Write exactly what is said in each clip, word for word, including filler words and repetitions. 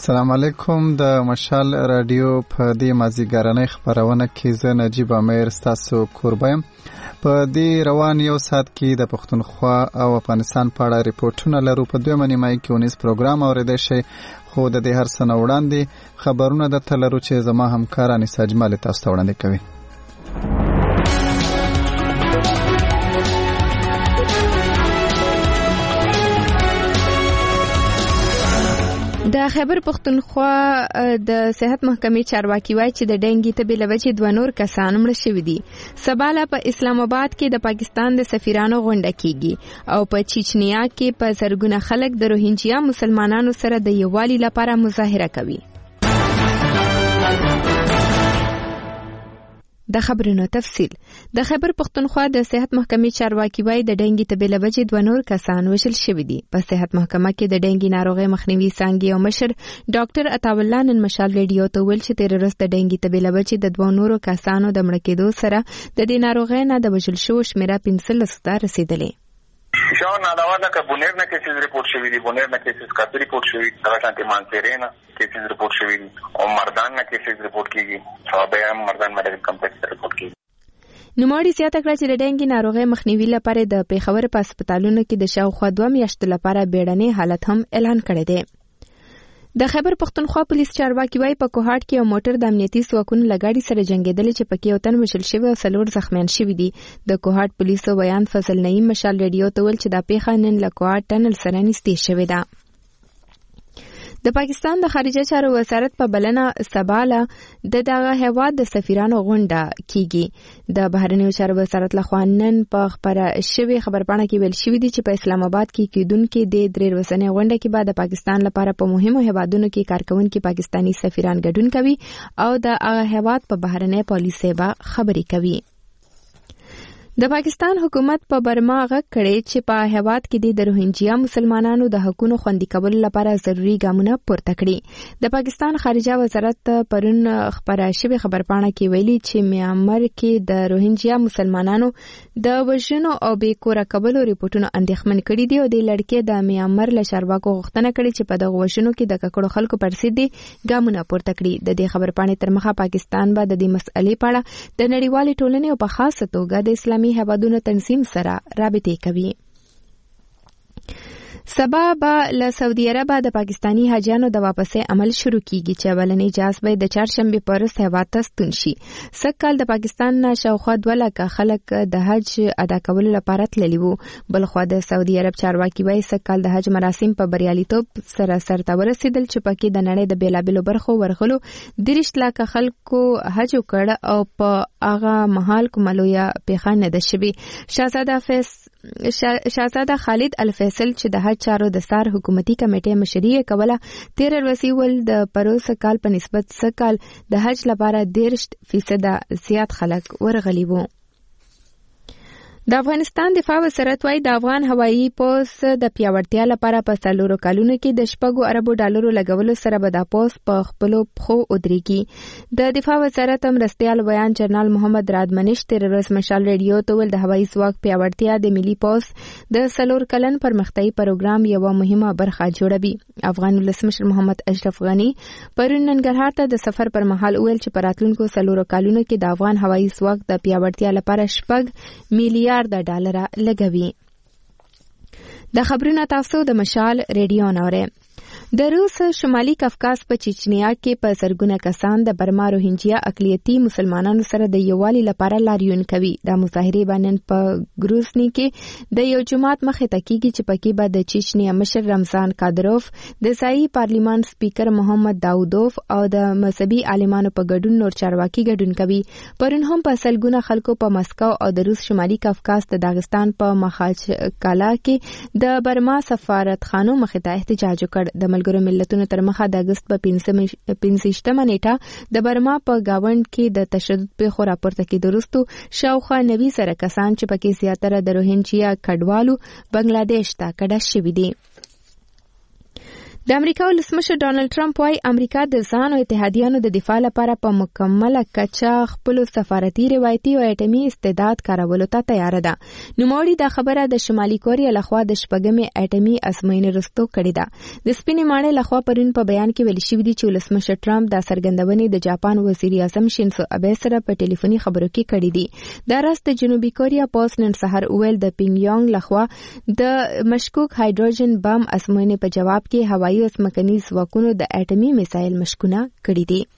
السلام علیکم. د مشال رادیو په دې مازیګرنۍ خبرونه کې زه نجیب امیر ستاسو کوربایم. په دې روان یو ساعت کې د پښتونخوا او افغانستان په اړه ریپورتونه لرو. په دویمه نیمایي کې ونیس پروګرام اوریدای شئ، خو د دې هر څه نه وړاندې خبرونه درته لرو چې زما همکار انیس اجمل تاسو ته وړاندې کوي. د خیبر پښتونخوا د صحت محکمې چارواکي وایي چې د ډینګي تبې له وجې دوه نور کسان مړه شوي دي. سبا په اسلام آباد کې د پاکستان د سفیرانو غونډه کیږي او په چچنیا کې په زرګونه خلک د روهینجیا مسلمانانو سره د یووالي لپاره مظاهره کوي. د خبرونو تفصیل. د خیبر پښتونخوا د صحت محکمې چارواکي وایي د ډینګي تبې له وجې دوه نور کسان وژل شوي دي. په صحت محکمه کې د ډینګي ناروغۍ مخنیوي څانګې او مشر ډاکټر عطاالله نن مشال ریډیو ته ویل چې تیر ورځ د ډینګي تبې له وجې د دوه نورو کسانو د مړه کېدو سره د دې ناروغۍ نه د وژل شوو شمیره پنځلس ته رسیدلې. شاور ناداوازه که بونیر نه کیسز ریپورت شوی دی، بونیر نه کیسز کافی ریپورت شوی دی، دغه شانتي مانسیری نه کیسز ریپورت شوی دی او مردان نه کیسز ریپورت کیږي، صوابه هم مردان میډیکل کمپلیکس ریپورت کیږي. نوموړي زیاته کړه چې د ډینګي ناروغۍ مخنیوي لپاره د پیښور په هسپتالونو کې د شاوخوا دوه میاشتو لپاره بیړنی حالت هم اعلان کړی دی. د خیبر پښتونخوا پولیس چارواکي وایي په کوهاټ کې یو موټر د امنیتي ځواکونو له ګاډي سره جنګېدلی چې پکې یو تن وژل شوی او څلور زخمیان شوي دي. د کوهاټ پولیسو بیان فضل نعیم مشال ریډیو ته ویل چې دا پیښه نن له کوهاټ ټنل سره نږدې شوې ده. د پاکستان د خارجه چارو وزارت په بلنه سباله د دغه هیواد د سفیرانو غونډه کیږي. د بهرنیو چارو وزارت لخوا نن په خبره شوی خبرپاڼه کې ویل شوی دی چې په اسلام آباد کې کیدونکو د درې ورځې غونډه کې بعد د پاکستان لپاره په مهمو هیوادونو کې کارکونکو پاکستانی سفیران ګډون کوي او د هغه هیواد په بهرنۍ پالیسۍ به خبرې کوي. د پاکستان حکومت په برما غږ کړی چې په هیواد کې د روهینجیا مسلمانانو د حقوقو خوندي کولو لپاره ضروري ګامونه پورته کړي. د پاکستان خارجه وزارت پرون خبره شوی خبرپاڼه کې ویلي چې میانمار کې د روهینجیا مسلمانانو د وژنو او بې کوره کولو ریپورتونو اندېښمن کړي دي او د لړکې د میانمار له چارواکو غوښتنه کړې چې په دغه وژنو کې د ککړو خلکو پر ضد ګامونه پورته کړي. د دې خبرپاڼې تر مخه پاکستان به د دې مسئلې په اړه د نړیوالې ټولنې او په خاصه توګه د اسلامي هیوادونو تنظیم سره رابطې کوي. سبا به له سعودي عرب د پاکستانی حاجیانو د واپسې عمل شروع کیږي چې اولنی جاز به د چهارشنبه پر ورځ هیواد ته ستون شي. سږ کال د پاکستان نه شاوخوا دوه لکه خلک د حج ادا کولو لپاره تللي وو. بلخوا د سعودي عرب چارواکي وایي سږ کال د حج مراسم په بریالیتوب سره سرته ورسېدل چې پکې د نړۍ د بیلابیلو برخو ورغلو دېرش لکه خلکو حج وکړ او په هغه مهال کوملویا پیښه نه ده شوې. شاهزاده فیص شاهزاده خالد الفیصل چې د حج چارو د سار حکومتي کمیټې مشري کوله تیر ورځ ول د پروسه کال په نسبت سکال د حج لپاره دېرش فیصد زیات خلک ورغلي وو. د افغانستان دفاع وزارت وايي د افغان هوایي پوس د پیاوړتیا لپاره په څلورو کلونو کې د شپږو اربو ډالرو لګولو سره به د پوس په خپلو پښو ودرېږي. د دفاع وزارت مرستیال بیان جنرال محمد رادمنش تیر ورځ مشال ریډیو ته ویل د هوایي ځواک پیاوړتیا د ملي پوس د څلور کلن پرمختیايي پروګرام یوه مهمه برخه جوړوي. افغان ولسمشر محمد اشرف غني پرون ننګرهار ته د سفر پر مهال ویل چې په راتلونکو څلورو کلونو کې د افغان هوایي ځواک د پیاوړتیا لپاره شپږ میلیارډ د ډالر لګوي. د خبرونو تاسو د مشال ریډیو نوره. د روس شمالي کافکاز په چچنیا کې په زرګونه کسان د برما روهینجیا اقلیتي مسلمانانو سره د یووالي لپاره لاریون کوي. د مظاهرې باندې په ګروزني کې د یو جماعت مخې ته کیږي چې پکې به د چچنیا مشر رمضان کادروف، د ځایي پارلیمان سپیکر محمد داودوف او د مذهبي عالمانو په ګډون نور چارواکي ګډون کوي. پرون هم په سلګونه خلکو په مسکو او د روس شمالي کافکاز د داغستان په مخاچکالا کې د برما سفارتخانو مخې ته احتجاج وکړ. د ملګرو ملتونو تر مخه د اگست په پنځه نیټه د برما په گاوند کې د تشدد پیښو راپورته کېدو وروسته شاوخوا نوي زره کسان چې پکې زیاتره د روهینجیا کډوالو بنگلاديش ته کډه شوي دي. د امریکا ولسمشر ډانلډ ټرمپ وايي امریکا د ځان او اتحادیانو د دفاع لپاره په مکمله کچه خپل سفارتي روایتي او اټومي استعداد کارولو ته تیار ده. نوموړي دا خبره د شمالي کوریا لخوا د شپږمې اټومي ازموینې وروسته کړې ده. د سپینې ماڼۍ لخوا پرون په بیان کې ویل شوي دي چې ولسمشر ټرمپ دا څرګندونې د جاپان وزیر اعظم شینزو ابه سره په ټلیفوني خبرو کې کړې دي. دا راست د جنوبي کوریا پوسټ نن سهار ویل د پینګ یانګ لخوا د مشکوک هایدروجن بم ازموینې په جواب کې هوایي او ځمکني ځواکونو د اټومي میسایل مشکونه کړي دي.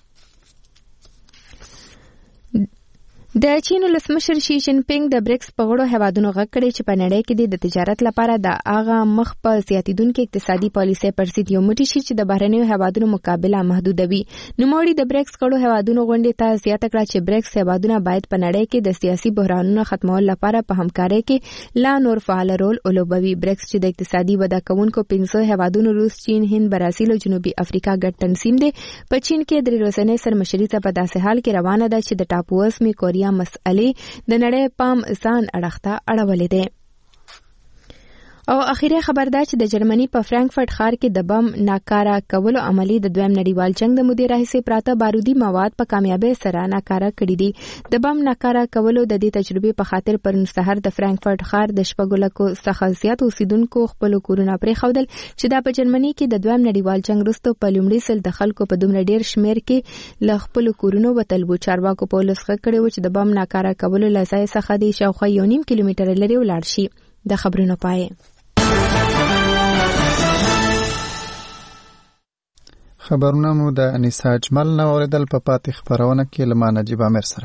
د چین ولسمشر شي جین پینګ د بریکس په غړو هیوادونو غږ کړی چې په نړۍ کې د تجارت لپاره د هغه مخ په زیاتیدونکو اقتصادي پالیسۍ پر ضد یو موټی شي چې د بهرنیو هیوادونو مقابله محدودوي. نوموړي د بریکس غړو هیوادونو غونډې ته زیاته کړه چې بریکس هیوادونه باید په نړۍ کې د سیاسي بحرانونو ختمولو لپاره په همکارۍ کې لا نور فعال رول ولوبوي. بریکس چې د اقتصادي وده کوونکو پنځه هیوادونو روس، چین، هند، برازیل او جنوبي افریقا ګډ تنظیم دی. په چین کې د ورځنۍ سرمشري ته په داسې حال کې روانه ده چې د ټاپووزمې کوریا مسئلې د نړۍ پام ځان اړخته اړولې ده. او اخیری خبر ده چې د جرمني په فرانکفورت ښار کې د بم ناکاره کولو عملی د دویم نړیوال جنگ د مودې راهیسې پراته بارودي مواد په کامیابۍ سره ناکاره کړي دي. د بم ناکاره کولو د دې تجربې په خاطر پرون سهار د فرانکفورت ښار د شپږو لکو څخه زیات اوسیدونکو خپل کورونه پرېښودل چې دا په جرمني کې د دویم نړیوال جنگ وروسته په لومړي ځل د خلکو په دومره ډیر شمیر کې له خپل کورونو وتل وو. چارواکو په ولس غږ کړی و چې د بم ناکاره کولو له ځای څخه د شاوخوا یو نیم کیلومتر لرې ولاړ شي. د خبرونو پای. خبرونه مو د انیسا اجمل نه اوریدل په پاتې خبرونه کې له ما نجیب امیر سره.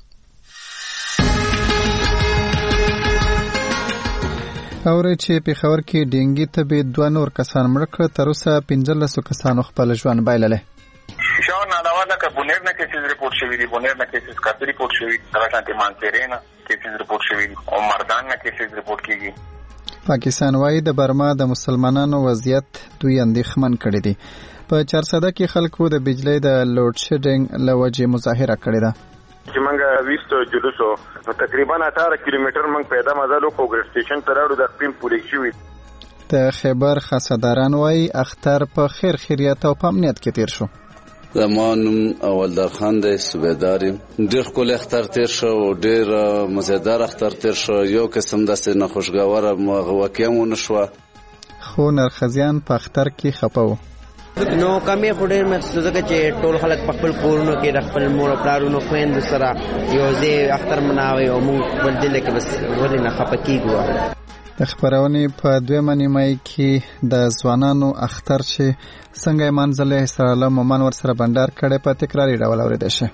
اورې چې پېښور کې ډینګي تبې دوه نور کسان مړه کړه، تر اوسه پنځلسو کسانو خپل ژوند بایللی. شاو نادوا ده که بونیر نه کیسز ریپورت شوی دی، بونیر نه کیسز کافی ریپورت شوی دی، سره شانتی مانسیری نه کیسز ریپورت شوی دی او مردان نه کیسز ریپورت کیږي. پاکستان وايي د برما د مسلمانانو وضعیت دوی اندېښمن کړی دی. په چارسده کې خلکو د بجلی د لوډ شیډینګ له وجې مظاهره کړې ده. چې موږ ویستو جلوسو په تقریبا اته کیلومتر موږ پیدا مزل وکړو، ګریډ سټیشن ته راوړو، د خپل پولیس شوی. د خیبر خاصداران وايي اختر په خیر خیریت او په امنیت کې تیر شو. زما نوم اولدار خان دی، صوبیدار یم. ډېر ښکلی اختر تیر شو او ډېر مزیدار اختر تیر شو. یو قسم داسې ناخوشګواره واقعه مو نه شوه، خو نرخزیان په اختر کې خفه وو. نو کمی خو ډېر محسوسه ده چې ټول خلک په خپل کورونو کې د خپل مور او پلارونو خویندو سره یو ځای اختر مناوي او موږ خپل دل کې بس ولې نه خفه کېږو. د خبرونې په دویمه نیمایي کې د ځوانانو اختر چې څنګه یې منځلی سره مومن ورسره بنډار کړی په تکراري ډول اورېدی شي.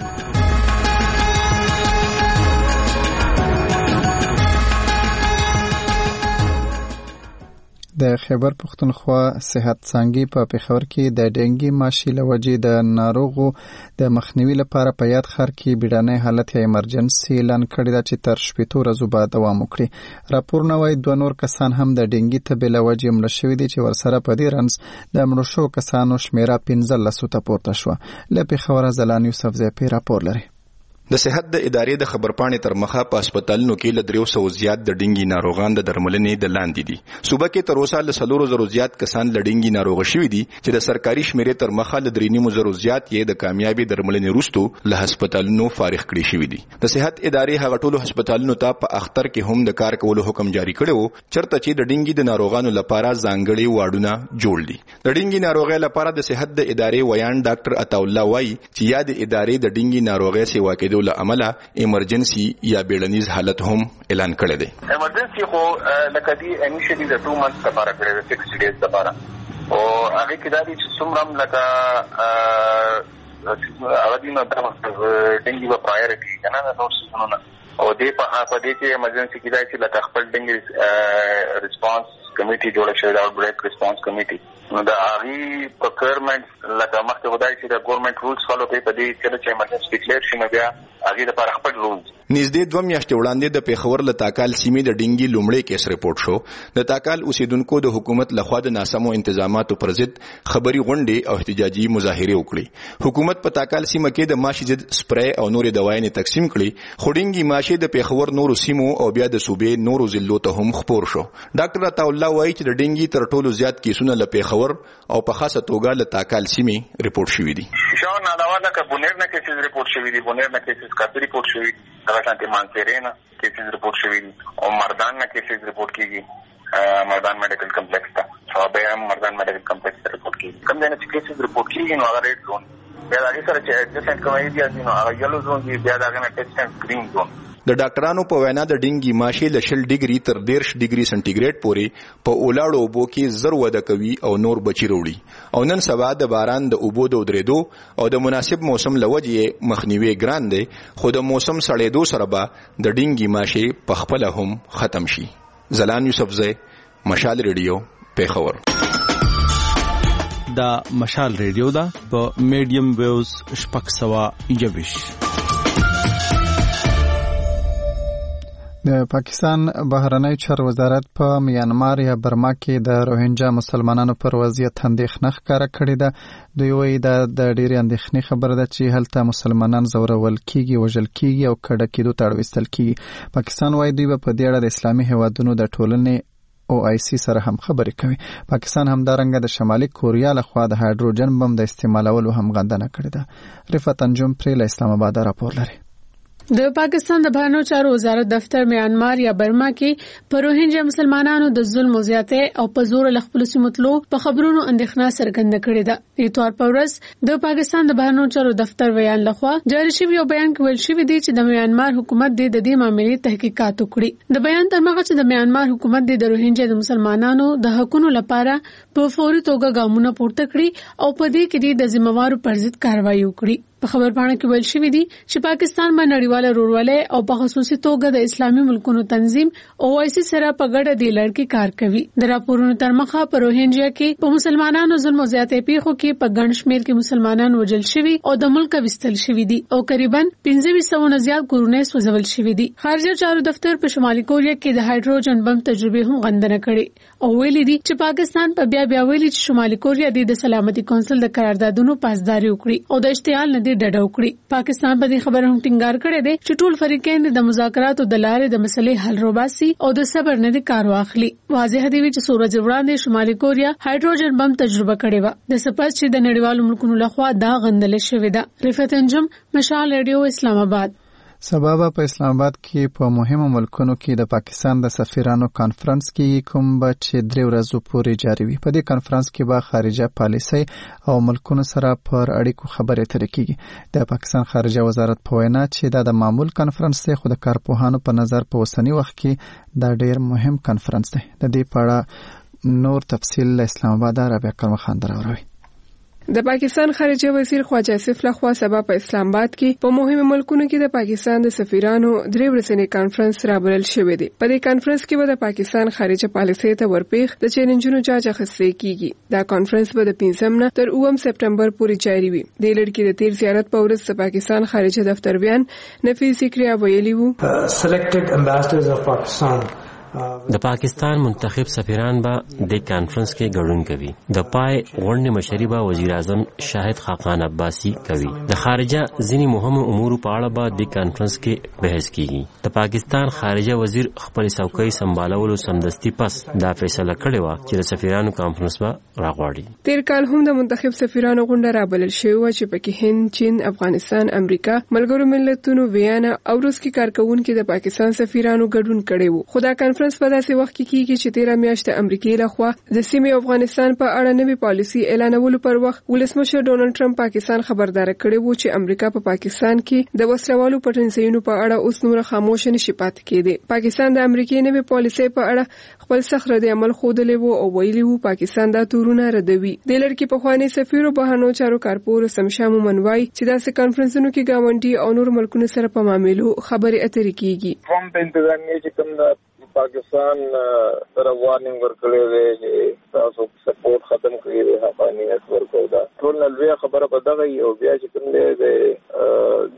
د خیبر پښتونخوا صحت څانګې په پېښور کې د ډینګي ماشي له وجې د ناروغو د مخنیوي لپاره په یاد ښار کې بیړنی حالت یا ایمرجنسي اعلان کړې ده چې تر شپېتو ورځو به دوام وکړي. راپورونه وايي دوه نور کسان هم د ډینګي تبې له وجې مړه شوي دي چې ورسره په دې رنځ د مړو شوو کسانو شمېره پنځلسو ته پورته شوه. له پېښوره ځلان یوسف زیپي راپور لري. د صحت د ادارې د خبرپاڼې تر مخه په هسپتالونو کې له دریو سوو زیات د ډینګي ناروغان د درملنې د لاندې دي. صوبه کې تر اوسه له څلورو زرو زیات کسان له ډینګي ناروغ شوي دي چې د سرکاري شمیرې تر مخه له درې نیمو زرو زیات یې د کامیابي درملنې وروسته له هسپتالونو فارغ کړي شوي دي. د صحت ادارې هغه ټولو هسپتالونو ته په اختر کې هم د کار کولو حکم جاری کړی و چېرته چې د ډینګي د ناروغانو لپاره ځانګړي واډونه جوړ دي. د ډینګي ناروغۍ لپاره د صحت د ادارې ویان ډاکټر عطاالله وایي چې یا د ادارې د ډینګي ناروغۍ سیوا کېدو له امله ایمرجنسي یا بیړنیز حالت هم اعلان کړی دی. ایمرجنسي خو لکه دی انیشلی د ټو منث لپاره کړی دی، سکس ډیز لپاره، او هغه کې دا دي چې څومره لکه هغه دي نو دا ډینګي په پرایورټي کنه دا نور څه نه او دې په په دې کې ایمرجنسي کې دا چې لکه خپل ډینګي ریسپانس کمیټي جوړه شوې ده، آوټ بریک ریسپانس کمیټي. نو دا هغه پروکیورمنت لکه مخکې خدای چې د ګورنمنت رولز فالو کوي په دې چې چې ایمرجنسي ډیکلیئر شي نو بیا هغه لپاره خپل رولز. نږدې دوه میاشتې وړاندې د پیښور له تاکال سیمې د ډینګي لومړی کیس رپورټ شو. د تاکال اوسیدونکو د حکومت لخوا د ناسمو انتظاماتو پر ضد خبري غونډې او احتجاجي مظاهره وکړي. حکومت په تاکال سیمه کې د ماشي ضد سپری او نورې دوايانې تقسیم کړي، خو ډینګي ماشي د پیښور نورو سیمو او بیا د صوبې نورو ضلعو ته هم خپور شو. ډاکټر عطا الله وایي چې د ډینګي تر ټولو زیات کیسونه له پیښور او په خاصه توګه له تاکال سیمې رپورټ شوي دي. شاو ناداواله که بونیر نه کیسز رپورټ شوي دي، بونیر نه کیسز کافي رپورټ شوي دي، هغه شانتي مانسیرینا کیسز رپورټ شوي دي او مردان نه کیسز رپورټ کیږي، مردان میډیکل کمپلیکس ته صوبه مردان میډیکل کمپلیکس ته رپورټ کیږي. کوم ځای نه چې کیسز رپورټ کیږي نو هغه ریډ زون بیا هغه سره چې ایڈجسټمنټ کوي دي نو هغه یلو زون دی، بیا هغه نه ټیسټ اینڈ گرین زون. د ډاکټرانو په وینا د ډینګي ماشي له شل ډیګري تر دیرش ډیګري سنټیګریډ پورې په اولاړو اوبو کې زر وده کوي او نور بچي وروړي. او نن سبا د باران د اوبو د ودرېدو او د مناسب موسم له وجې مخنیوي ګران دی، خو د موسم سړېدو سره به د ډینګي ماشي په خپله هم ختم شي. زلان یوسفزی، مشال ریډیو، پیښور. دا مشال ریډیو دا په میډیم ویوز شپږ سوه یوویش. د پاکستان بهرنی چارو وزارت په میانمار یا برما کې د روهینجا مسلمانانو پر وضعیت اندېښنه ښکاره کړې ده. دوی وایي دا د ډېرې اندېښنې خبره ده چې هلته مسلمانان ځورول کیږي، وژل کیږي او کډه کېدو ته اړوستل کیږي. پاکستان وایي دوی به په دې اړه د اسلامي هیوادونو د ټولنې او آی سی سره هم خبرې کوي. پاکستان همدارنګه د شمالي کوریا لخوا د هایدروجن بم د استعمالولو هم غندنه کړې ده. رفعت انجم پرې له اسلام آباد راپور لري. د پاکستان د بهرنیو چارو وزارت دفتر میانمار یا برما کې پر روهینجا مسلمانانو د ظلم او زیاتې او په زور له خپل سیمو تلو په خبرونو اندېښنه څرګنده کړې ده. د اتوار په ورځ د پاکستان د بهرنیو چارو دفتر ویان لخوا جاری شوی یو بیان کې ویل شوی دی چې د میانمار حکومت د دې معاملې تحقیقات وکړي. د بیان تر مخه چې د میانمار حکومت د روهینجا د مسلمانانو د حقوقو لپاره په فوري توګه ګامونه پورته کړي او په دې کې د ذمہوارو پر ضد کاروایی وکړي. په خبرپاڼه کې ویل شوی دی چې پاکستان باندې نړیواله رورولۍ او په خصوصي توګه د اسلامي ملکونو تنظیم او آی سی سره په ګډه د لړ کې کار کوي. د راپورونو تر مخه په روهینجا کې په مسلمانانو ظلم او زیاتې پیښو کې په ګڼ شمېر کې مسلمانان وژل شوي او د ملک وستل شوي دي او تقریبا پنځه سوه نه زیات کورونه سوځول شوي دي. خارجه چارو دفتر په شمالي کوریا کې د هایدروجن بم تجربه هم غندنه کړې او ویلي دي چې پاکستان په بیا بیا ویلي چې شمالي کوریا د سلامتي کونسل د قراردادونو پاسداري وکړي او د اشتعال نه دی ډډه وکړي. پاکستان په دې خبره هم ټینګار کړی دی چې ټول فریقین د مذاکراتو د لارې د مسلې حل روباسي او د صبر نه دی کار واخلي. واضح دی چې سورج وړاندې شمالي کوریا هایدروجن بم تجربه کړې و د سپاس چې د نړیوالو ملکونو لخوا دا غندل شوې ده. رفعت انجم، مشال ریډیو، اسلام آباد. سبا په اسلام آباد کې په مهمو ملکونو کې د پاکستان د سفیرانو کانفرنس کې کوم به چې درې ورځې پورې جاری وي. په دې کانفرنس کې به خارجه پالیسي او ملکونو سره پر اړیکو خبرې اترې کیږي. د پاکستان خارجه وزارت په وینا چې دا د معمول کانفرنس دی، خو د کارپوهانو په نظر په اوسنی وخت کې دا ډېر مهم کانفرنس دی. د دې په اړه نور تفصیل له اسلام آباد رابعه کرم خان دراوروي. د پاکستان خارجه وزیر خواجه آصف لخوا سبا په اسلام آباد کې په مهمو ملکونو کې د پاکستان د سفیرانو درې ورځنی کانفرنس رابلل شوې دی. په دې کانفرنس کې به د پاکستان خارجه پالیسۍ ته ورپېخ د چیلنجونو جاج اخیستل کیږي. دا کانفرنس به د پنځم نه تر اووم سپټمبر پورې جاری وي. د لړ کې د تیر زیارت په ورځ د پاکستان خارجه دفتر بیان نفیس ذکریا ویلي وو selected ambassadors of Pakistan د پاکستان منتخب سفیران به د کانفرنس کې ګډون کوي. د پای غونډې مشري به وزیر اعظم شاهد خاقان عباسی کوي. د خارجه ځینی مهمو امور په اړه به د کانفرنس کې بحث کیږي. د پاکستان خارجه وزیر خپل څوکۍ سمبالولو سمدستي پس دا فیصله کړې و چې د سفیرانو کانفرنس به راغواړي. تیر کال هم د منتخب سفیرانو غونډه رابلل شوې و چې پکې هند، چین، افغانستان، امریکا، ملګرو ملتونو، ویانا او روس کې کارکونکو د پاکستان سفیرانو ګډون کړي وو. خو دا کانفرنس په داسې وخت کې کیږي چې تیر میاشت امریکای لخوا د سیمې افغانستان په اړه نوې پالیسي اعلانولو پر وخت ولسمشر ډونالد ټرمپ پاکستان خبردار کړی وو چې امریکا په پاکستان کې د وسلوالو پټنځایونو په اړه اوس نور خاموش نشي پاتې کېدی. پاکستان د امریکای نوې پالیسي په اړه خپل سخت رد عمل خوده وو او ویلي وو پاکستان دا تورونه ردوي. د لړ کې په خواني سفیر بهرنیو چارو کارپور سمشامو منوای چې داسې کانفرنسونو کې گاونډي او نور ملکونو سره په معاملو خبرې اترې کیږي. هم د انتظامیه چې کوم پاکستان سره وارننګ ورکړی دی چې تاسو سپورټ ختم کړی دی، حقانیت ورکو دا ټول نلوی خبره په دغه یو بیا چې کوم دی د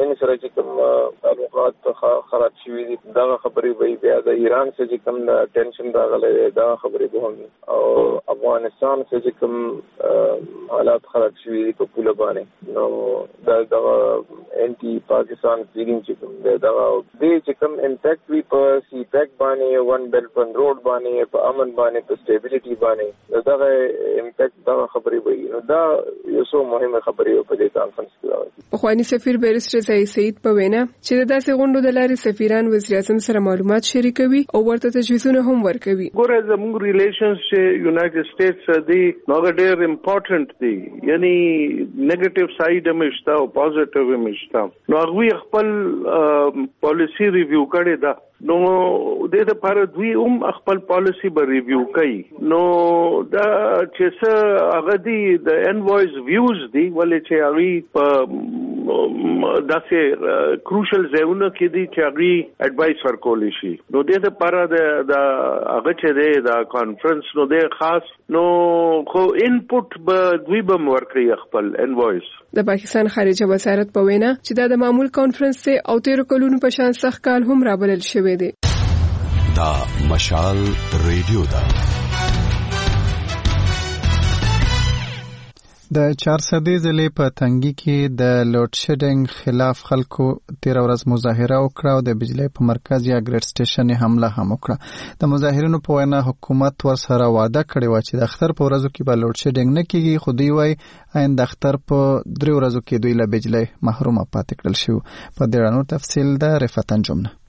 سیمې سره چې کوم تعلقات خراب شوي دي دا خبرې به بیا د ایران سره چې کوم ټینشن راغلی دا خبرې به هم او افغانستان سره چې کوم حالات خراب شوي دي په پوله باندې نو دا دغه انټي پاکستان فیلینګ چې کوم دی دغه دې چې کوم امپیکټ وي په سی پیک باندې ون بیلټ ون روډ باندې په امن باندې په سټیبلیټي باندې دغه امپیکټ دا خبرې وي نو دا یو څو مهمه خبرې په دې کانفرنس کې راوړي. پخوانی سفیر بیرسټر ځای سعید په وینا چې داسې غونډو د لارې سفیران وزیر اعظم سره معلومات شریکوي او ورته تجویزونه هم ورکوي. ګوره زموږ ریلیشنز چې یونایټډ سټیټس دی نو ډېر امپورټنت دی یعنی نیگیټیو ساید هم شته او پوزټیو هم شته نو هغه خپل پالیسی ریویو کړي دا نو د دې لپاره دوی هم خپل پالیسی به ریویو کوي نو دا چې څه هغه دی د انوایز ویوز دی ولې چې هغه په داسې کروشل ځایونو کې دی چې هغه اډوایس ورکول شي نو د دې لپاره د هغه چې دی د کانفرنس نو د خاص نو خو انپوټ به دوی به ورکړي خپل انوایز. د پاکستان خارجه وزارت په وینا چې دا د معمول کانفرنس او تیر کلونو په شان سخت کال هم رابلل شوی دی. دا مشال ریډیو دا د چارسدې ضلع په تنګي کې د لوډ شیډینګ خلاف خلکو تیر ورځ مظاهره وکړه او د بجلی په مرکز یا ګریډ سټیشن حمله هم وکړه. د مظاهرینو په وینا حکومت ورسره وعده کړې و چې د اختر په ورځو کې به لوډ شیډینګ نه کیږي خو دوی وایي آینده د اختر په درې ورځو کې دوی له بجلی محرومه پاتې کړل شو. په دې اړه نور تفصیل د رفعت انجم نه.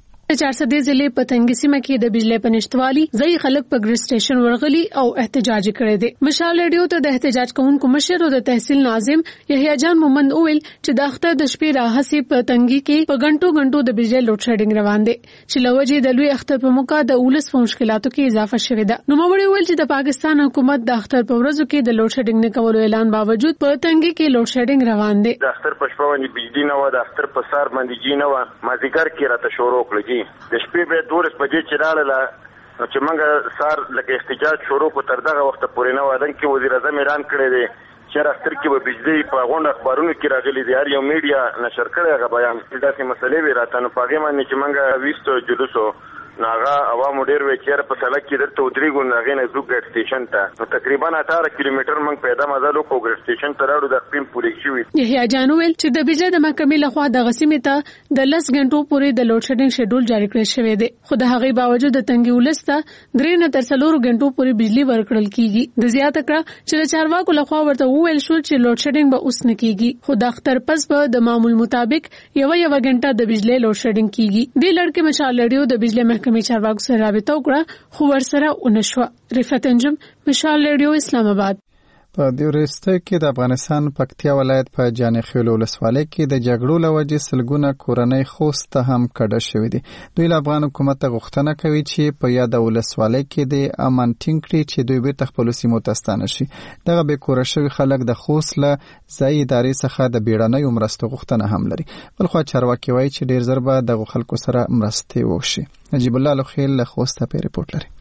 چارسدې ضلع په تنګي سیمه کې د بجلی په نشټوالي ځای خلک په ګریډ سټیشن ورغلي او احتجاج کړی دی. مشال ریډیو ته د احتجاج کوونکو مشر او د تحصیل ناظم یحیی جان مومند وویل چې د اختر د شپې راهسي په تنګي کې په غنټو غنټو د بجلی لوډ شیډینګ روان دی چې لوجې د لوی اختر په موقع د اولس په مشکلاتو کې اضافه شوې ده. نو موري ویل چې د پاکستان حکومت د اختر په ورځو کې د لوډ شیډینګ نه کولو اعلان باوجود په تنګي کې لوډ شیډینګ روان دی. د اختر په شپه باندې بجلی نه و د اختر په سار باندې جی نه و مازیګر کې راته شروع کړی د شپې دولس بجې چې رااله نو چې موږ سار لکه احتجاج شروع کو تر دغه وخت پورې نه وادن کې وزیر اعظم اعلان کړی دی چې راستر کې به بجلی په غونډه اخبارونو کې راغلي دی هر یو میډیا نشر کړی هغه بیان داسې مسلې وی راته نو پاګې باندې چې موږ ویستو جلوسو ناغه عوامو ډیر وچیر په سړک کې درته ودرېګو ناغې نه زو ګډ سټیشن ته نو تقریبا اته کیلومتر موږ پیدا مزل وکړو ګډ سټیشن ته راوړو د خپل پولیس شوی. یحیی جان ویل چې د بجلی د محکمې لخوا د غسیمې ته د لس غنټو پورې د لوډ شیډینګ شیډول جاری کړی شوی دی خو د هغې باوجود د تنګي ولسته درې نه تر څلور غنټو پورې بجلی ورکړل کیږي. د زیاته کړه چې د چارواکو لخوا ورته وویل شو چې لوډ شیډینګ به اوس نه کیږي خو د اختر پس به د معمول مطابق یو یو غنټه د بجلی لوډ شیډینګ کیږي. د لړکې مشال ریډیو د بجلی محکمې چارواکو سره رابطه وکړه خو ورسره ونشوه. رفعت انجم مشال ریډیو اسلام آباد. په دې وروسته کې د افغانستان پکتیا ولایت په جانخیل ولسوالۍ کې د جګړو له وجې سلګونه کورنۍ خوست ته هم کډه شوې دي. دوی له افغان حکومت ته غوښتنه کوي چې په یاده ولسوالۍ کې د امن ټینګ کړي چې دوی بیرته خپلو سیمو ته ستانه شي. دغه بې کوره شوي خلک د خوست له ځایي ادارې څخه د بیړنیو مرستو غوښتنه هم لري. بلخوا چارواکي وایي چې ډېر ژر به دغو خلکو سره مرستې وشي. نجیب الله لوخیل له خوسته په ریپورت لري.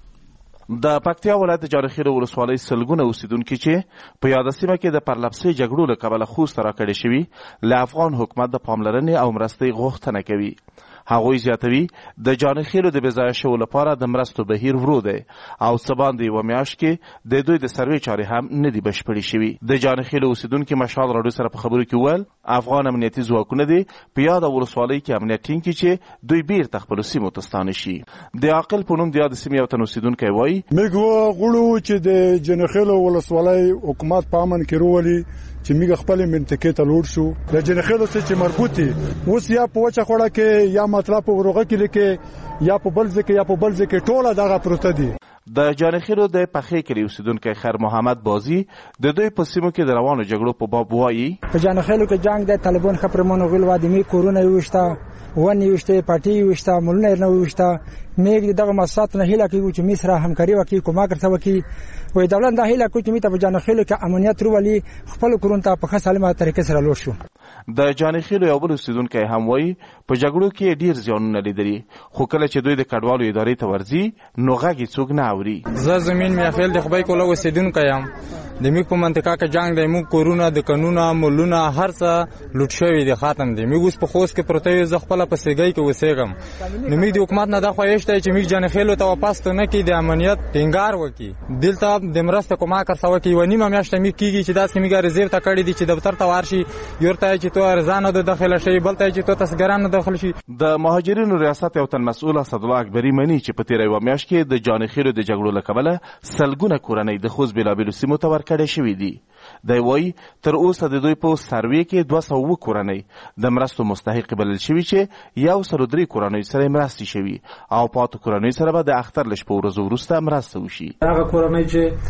د پکتیا ولایت جارخیل ولسوالۍ سلګونه اوسیدونکو چې په یاد سیمه کې د پرلپسې جګړو له کبله خوست راکړې شوي له افغان حکومت د پاملرنې او مرستې غوښتنه کوي. هغوی زیاتوي د جانخیلو د بېځایه شوو لپاره د مرستو بهیر ورو دی او څه باندې یوه میاشت کې د دوی د سروې چارې هم نه دي بشپړې شوي. د جانخیلو اوسیدونکي مشال راډیو سره په خبرو کې وویل افغان امنیتي ځواکونه دي په یاده ولسوالۍ کې امنیت ټینګ کړي چې دوی بیرته خپلو سیمو ته ستانه شي. د عاقل په نوم د یادې سیمې یو تن اوسیدونکی وایي موږ غواړو چې د جانخیلو ولسوالۍ حکومت په امن کې راولي چې موږ خپل منطقې ته لوړ شو. د جنخیلو سره چې مربوط دي اوس یا په وچه خوړه کې یا مطلب په ورغه کې لیکي یا په بل ځکه یا په بل ځکه ټوله دغه پروت دي. د جانخیلو د پخې کلی اوسیدونکی خیر محمد بازی د دوی په سیمو کې د روانو جګړو په باب وایي په جانخیلو کې جنگ د طالبان خبرمنو غل وادمي کورونه وشته ونی وشته پارټي وشته مولونه نه وشته میګ دغه مسات نه هله کې چې مصر همکاري وکي کومه کرته وکي وې دولت د هله کوم چې په جانخیلو کې امنیت ورولي خپل کورون ته په سالمه طریقې سره لوړ شو. د جانخیلو یو بل اوسیدونکی هم وایي په جګړو کې ډیر زیانونه لیدلي خو کله چې دوی د کډوالو ادارې ته ورځي نو غږ یې څوک نه اوري. زه زمین میافیل د خبای کوله اوسیدونکی یم د میګ په منطقه کې جنگ دی، موږ کورونه د قانونه مولونه هر څه لوټ شوی دي، ختم دي. میګ اوس په خوست کې پروت یو، زه خپل په سیګۍ کې اوسېږم. نو میګ د حکومت نه دا خواهش دی چې میګ جنخېلو ته واپس ته نه کړي، د امنیت ټینګار وکړي، دلته د مرسته کومه کار وکړي. و نیمه میاشت میګ کېږي چې داسې میګ رزرو ته کړي دي چې دفتر ته ورشي، یورته چې تو ارزانه د داخله شي، بلته چې تو تسګران نه داخل شي. د مهاجرینو ریاست یو تن مسؤل اسدالله اکبری مني چې په تیر یو میاشت کې د جانخېلو د جګړو له کبله سلګونه کورنۍ د خوست بېلابېلو سیمو ته ورکړې شوي دي. دی وایي تر اوسه د دوی په سروې کې دوه سوه اووه کورنۍ د مرستو مستحق بلل شوي چې یو سل درې کورنۍ سره مرستې شوي او پاتې کورنۍ سره به د اختر له شپو ورځو وروسته مرسته وشي. هغه کورنۍ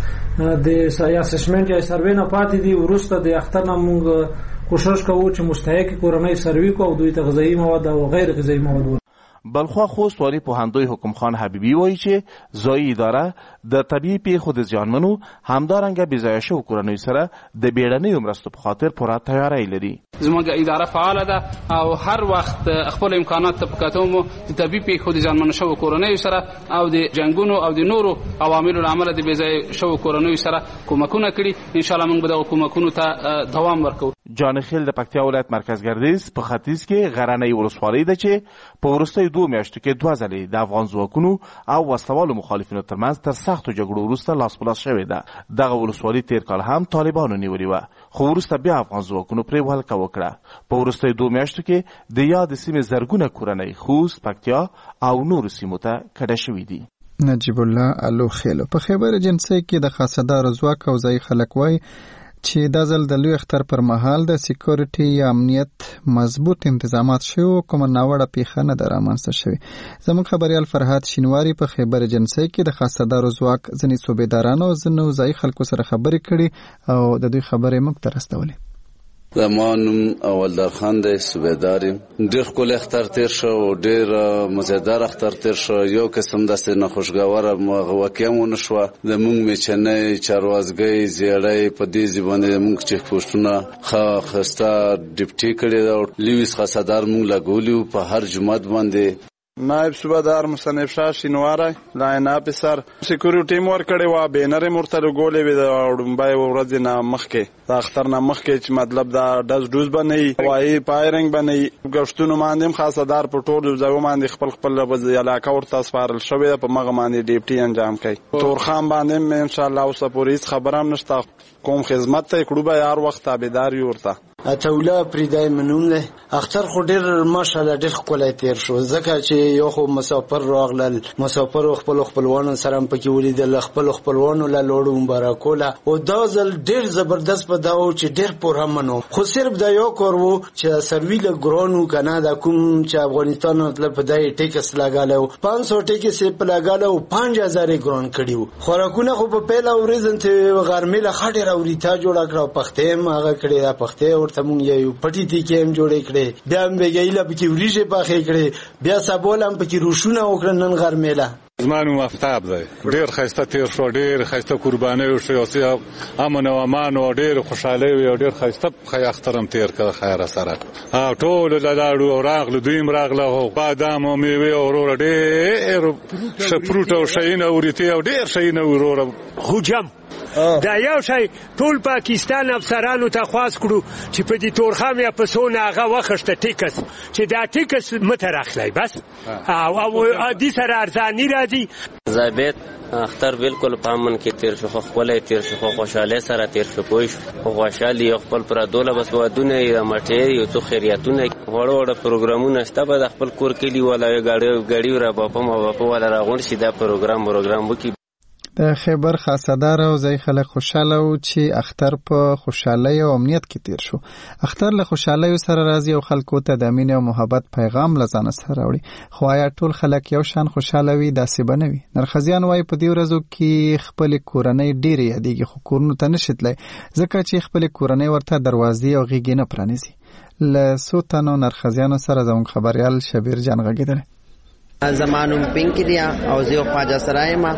چې د اسسمنټ یا سروې نه پاتې دي، وروسته د اختر نه موږ کوشش کوو چې مستحق کورنۍ سروې کو او دوی ته غذایي مواد او غیر غذایي مواد. بلخوا خوست والي پوهندوی حکم خان حبیبی وایي چې ځایي اداره د طبیعي پیښو د زیانمنو همدارنګه بې ځایه شوو کورنیو سره د بیړنیو مرستو په خاطر پوره تیاری لري. زموږ اداره فعاله ده او هر وخت خپل امکانات ته په کتو مو د طبیعي پیښو د زیانمنو شوو کورنیو سره او د جنګونو او د نورو عواملو له امله د بې ځایه شوو کورنیو سره کومکونه کړي. ان شاء الله موږ به دغه کومکونو ته دوام ورکوو. جانخیل د پکتیا ولایت مرکز ګردیز په ختیځ کې غرنۍ ولسوالۍ ده چې په وروستیو دوه میاشتو کې دوه ځلې د افغان ځواکونو او وسلوالو مخالفینو ترمنځ تر سختو جګړو وروسته لاس په لاس شوې ده. دغه ولسوالي تیر کال هم طالبانو نیولې وه، خو وروسته بیا افغان ځواکونو پرې ولکه وکړه. په وروستیو دوه میاشتو کې د یادې سیمې زرګونه کورنۍ خوست، پکتیا او نورو سیمو ته کډه شوي دي. نجیب الله الوخیلو په خیبر جنسي کې د خاصدار ځواک او ځای خلک وایي چې دا ځل د لوی اختر پر مهال د سکیورټي یا امنیت مضبوط انتظامات شوي، کومه ناوړه پیښه نه ده رامنځته شوې. زموږ خبریال فرهاد شینواري په خیبر جنسي کې د خاصدارو ځواک ځینې صوبېدارانو او ځینو ځایي خلکو سره خبرې کړي او د دوی خبرې موږ ته رسولې. زما نوم اولدار خان دی، صوبېدار یم. ډېر ښکلی اختر تېر شو او ډېر مزیدار اختر تېر شو. یو قسم داسې ناخوشګواره واقعه هم ونه شوه. زموږ میچنۍ، چاروازګۍ، زیړی په دې ځای باندې زموږ چیک پوسټونه ښه ښایسته ډیپټي کړي ده او لویس خاصدار موږ لګولي وو په هر جومات باندې. نائب صوبیدار مصنف شاه شینواری لاین افیسر سکیورټي مور کړي وا بینر مرتل ګولې وې د وړمبای ورځ نه مخکې د اختر نه مخکې چې مطلب دا دز ډوز باندې وایي پایرنګ باندې غشتونو باندې خاصدار په ټولو ځایو باندې خپل خپل وځي علاقه ورته سپارل شوې په مغه باندې ډیپټي انجام کوي. تورخان باندې ان شاء الله اوس پولیس خبرام نشته، کوم خدمت ته کړو به هر وخت تابعدار یو ورته. اتولا پریدای منوم له اختر خو ډیر ماشاءالله ډیر ښکلی تیر شو، ځکه چې یو خو مسافر راغلل، مسافر خپل خپلوانو سره هم پکې ولیدل، خپل خپلوانو له لوړو مبارکوله او دا ځل ډیر زبردست په دا و چې ډیر پرامنو. خو صرف دا یو کار و چې سروي له ګرانو کنه دا کوم چې افغانستان مطلب په دای ټیکس لګاله پانچ سو ټیکس په لګاله او پنځه هزار ګران کړیو. خوراکونه خو په پیله ورځ ته غرمې له خاطر اوريتا جوړ کړو، پخته هم هغه کړی دا پخته ته مونږ یو پټی تی کې هم جوړې کړې، بیا هم وګیله پکې وریجې پخې کړې، بیا سبول هم پکې روشونه وکړل. نن غرمېله زمانو مفتاب دی، ډیر خسته تیر شو، ډیر خسته قرباني وشو، او امن او امان او ډیر خوشاله او ډیر خسته خیا اخترم تیر کړه خیر سره. او ټول لاړو او راغلو دویم راغله او بادام او میوه او ورور ډیر شپروت او شین او ریتی او ډیر شین او ورور خوجم دا یو شی ټول پاکستان افسرانو ته خواست کړو چې په دې تورخم یا په سونه هغه وخشته ټیکس چې دا ټیکس مترخلی بس او او دې سره ارزانی راځي. زابط اختر بالکل پامن کې تیر شو، خپل تیر شو، خوشاله سره تیر شو، پوه شو خوشالي خپل پر دوله بس ودونه یې مټې یو تو خیریاتونه وړو وړو پروګرامونه شته به خپل کور کې دی ولا غاړي غاړي را په ما په ولا راغون شي دا پروګرام پروګرام وکي. د خیبر خاصدار او ځای خلک خوشاله و چې اختر په خوشحالۍ او امنیت کې تیر شو. اختر له خوشحالۍ سره راځي او خلکو ته د مینې او محبت پیغام له ځانه سره راوړي. خو آیا ټول خلک یو شان خوشاله وي؟ داسې به نه وي. نرخزیان وایي په دې ورځو کې خپلې کورنۍ ډېرې یادېږي، خو کورونو ته نشي تللی ځکه چې خپلې کورنۍ ورته دروازې او غېږې نه پرانیزي. له څو تنو نرخزیانو سره زموږ خبریال شبیر جان غږېدلی. زمانم پینک دی او زه خواجه سرای ما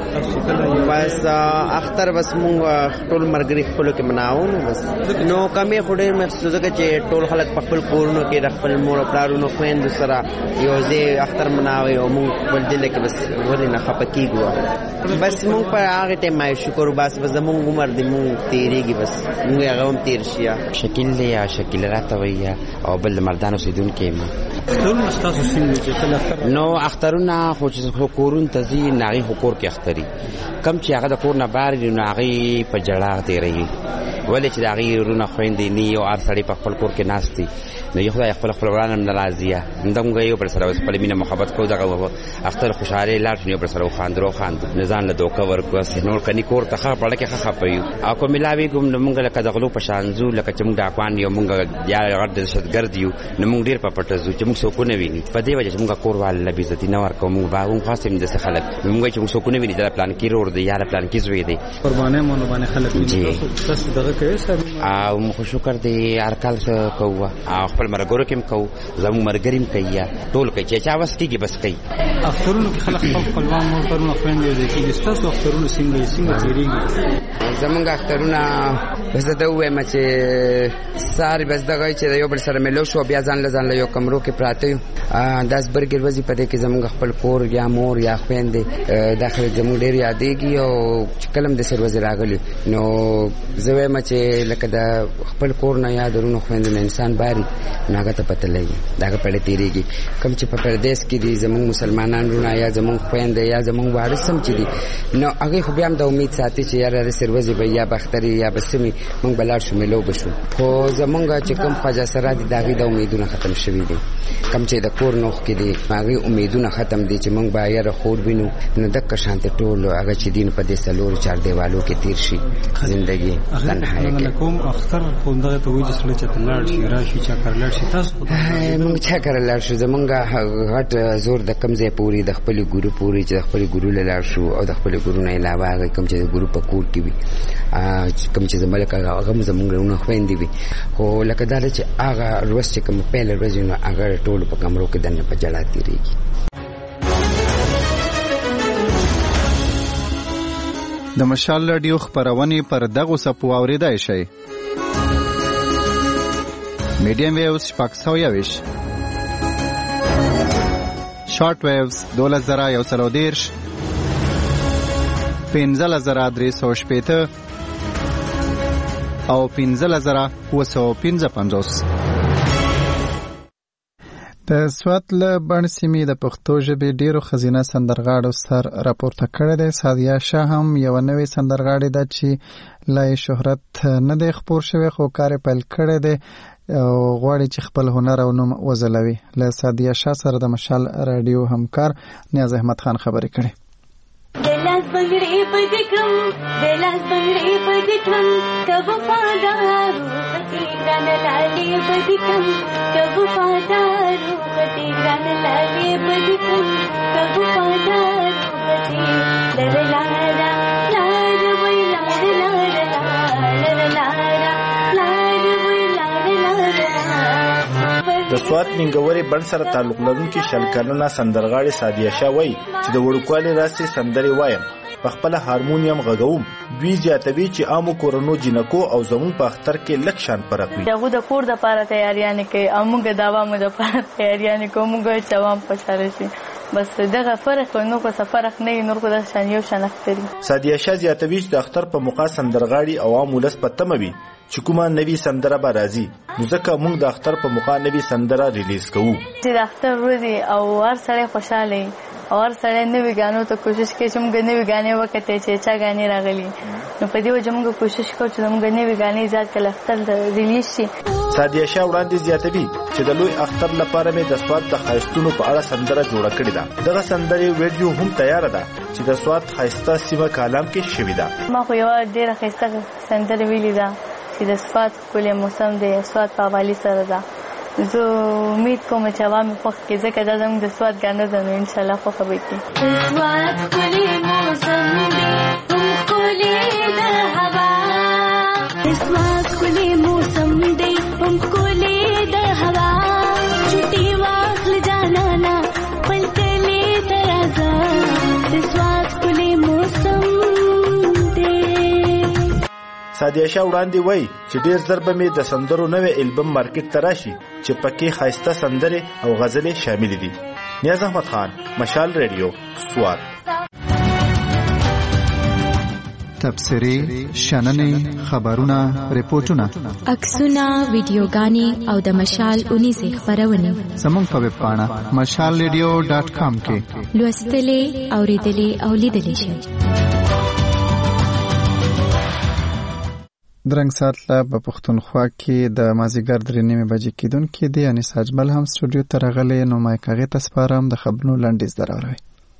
بس اختر بس مونږ ټول مرګري خپل کې مناو نو بس نو کمې خوري محسوسه کې چې ټول خلک په خپل کورونو کې خپل مور او پلارونو خويند سره یو ځای اختر مناوي او مونږ ول دل کې بس ولې نه خپکیږو بس مونږ په هغه ټیم ما شکر بس بس مونږ عمر دې مونږ تیریږي بس مونږ هغه هم تیر شي شکل دی یا شکل راته ویا او بل مردانو سیدون کې ما ټول مستاسو سیمه چې کله اختر نو اخترونه خو چې کورون ته ځي ناغي حقوق کې اختري کم چې هغه د کور نه بار دي ناغي په جړه تیری ولې چې هغه رونه خويندې ني او ار سړي په خپل کور کې ناشتي نو یو خدای خپل خپل ورانم ناراضیه اندم غيو پر سره خپل مینه محبت کو دغه اختر خوشاله لاټ نو پر سره خاندرو خاند نزان له دوکه ورکو نور کني کور ته خا پړه کې خا پيو او کو ملاوي کوم نو مونږ لکه دغلو په شانزو لکه چې مونږ د اقوان یو مونږ یا غړ د شتګرد یو نو مونږ ډیر په پټه زو چې مونږ سکو نه ویني په دې وجه چې مونږ کور وال لبي عزت نه ورکو مونږ باغون خاصم د خلک مونږ چې مونږ سکو نه ویني دا پلان کې ور دی یا پلان کې زوی دی قربانه مونږ باندې خلک تاسو دغه کوي سره او مخ شکر دی ارکال کوه او خپل مرګورو کې کو زمو مرګریم کوي ټول کوي چې چا واس کیږي بس کوي اخترونو کې خلک خپل خپلوان مو پرونه خويندې دي چې تاسو اخترونو څنګه څنګه تیریږي زمونږ اخترونه بس ته وایم چې ساری بس دغه چې یو بل سره ملو شو بیا ځان لزان له یو کمرو کې پراته یو داس برګر وځي پدې کې زمونږ خپل کور یا مور یا خويندې داخله زموږ ډیر یادېږي او کلم د سر وزیر راغلی نو زه وایم چې لکه د خپل کور نه یادونه خويندې انسان باري ناګه ته پته لګي داګه پړې تیریږي کم چې په پردیس کې دي زموږ مسلمانان رونه یا زموږ خويندې یا زموږ وارثم چې دي نو هغه خو بیا هم د امید ساتي چې یاره سر وځي به یا بختري یا بسمي مونږ بلار شو ملو بشو خو زمونږ چې کوم خواجه سره دي داګه د امیدونه ختم شوي دي کم چې د کور نوخ کې دي هغه امیدونه ختم دي چې مونږ به یاره خور وینو نو دک شانته ټول هغه چې دین په دې سلور چار دیوالو کې تیر شي ژوندۍ تنهایی کې کوم اختر خوندغه ته وځي سره چې تلل شي راشي چا کړل شي تاسو مونږ چا کړل شو زمونږ غټ زور د کمزې پوری د خپل ګورو پوری چې د خپل ګورو لاله شو او د خپل ګورو نه علاوه کوم چې ګورو په کور کې وي کوم چې زملک هغه زمونږ نه خويندې وي خو لکه دا چې هغه روز چې کوم په لور ورځې نو هغه ټول په کمرو کې دنه په جړه تیریږي د مشال رادیو خبرونه پر دغه سپو اوریدای شي میډیم ویوز شپږ سوه یویش شارټ ویوز دوله زره یو سل او دېرش پنځه زره درې سوه شپېته او پنځه زره اووه سوه پنځه پنځوس د سوات له بڼ سیمې د پښتو ژبې ډیرو ښځینه سندرغاړو سر راپورته کړی دی. سادیه شاه هم یوه نوې سندرغاړې ده چې لا یې شهرت نه دی خپور شوی خو کار یې پیل کړی دی او غواړي چې خپل هنر او نوم وځلوي. له سادیه شاه سره د مشال رادیو همکار نیاز احمد خان خبرې کړې. دلاس بنگړې پدکم دلاس بنگړې پدکم کب پادارو پتی ګان لالې پدکم کب پادارو پتی ګان لالې پدکم کب پادارو پتی لرلارا لار وای لار لار لرلارا لار وای لار لار. د سوات منګوري بڼ سره تعلق لرونکي شل کلنه سندرغاړې سادیه شاه وایي چې د وړوکوالي راستي سندرې وایم په خپل هارمونیم غږوم. دوی زیاتوي چې عامو کورنو جنکو او زمون په اختر کې لک شان فرق وي. دغه د کور د پاره تیاریانه کوي او موږ د عوامو د پاره تیاریانه کوو. موږ چې عوام خوشاله شي بس دغه فرق نو کو څه فرق نه نور کو د شان یو شان اختري. سادیه شاه زیاتوي چې د اختر په موقع سندرغاړي عوام ولس په تموي چې کومه نوی سندره به راځي نو ځکه موږ د اختر په موقع نوی سندره ریلیز کوو. چې د اختر ورځ او هر سړی خوشاله او هر سړی نوی غانو ته کوشش کوي چې موږ نوی غانې وکړو چې چا غانې راغلي نو په دې وجه موږ کوشش کوو چې موږ نوی غانې ځات کله اختر ریلیز شي. سادیه شاه وړاندې زیاتوي چې د لوی اختر لپاره مې د سوات د خایستونو په اړه سندره جوړه کړې ده. دغه سندرې ویډیو هم تیار ده چې د سوات خایسته سیمه کالام کې شوې ده. ما خو یو ډېره خایسته سندره ویلې ده چې د سوات کله موسم دی سوات په حواله سره ده. زه امید کوم چې عوام خوښ کې ځکه دا زموږ د سوات غانو ده نو ان شاء الله خوښ به کی. سوات کله موسم دی کله د هوا سوات کله موسم دی هم کله د هوا چټي واخل جانا نا پل کله د سادیه شاه وړاندې وایي چې ډیر زر به مې د سندرو نوې البم مارکیټ ته راشي چې پکې ښایسته سندرې او غزلې شامل دي. نیاز احمد خان، مشال ریډیو، سوات. تبصرې، شننې، خبرونه، ریپورتونه، عکسونه، ویډیوګانې او د مشال اونیزې خپرونې زموږ په ویب پاڼه مشال ریډیو ډاټ کام کې لوستلې، اورېدلې او لیدلې شئ. درنګ ساعت لا په پښتونخوا کې د مازیګر درې نیمې بجې کېدونکې دی. انیس اجمل هم سټوډیو ته راغلی. نو مایک هغې ته سپارم د خبرونو لنډیز دراوروي.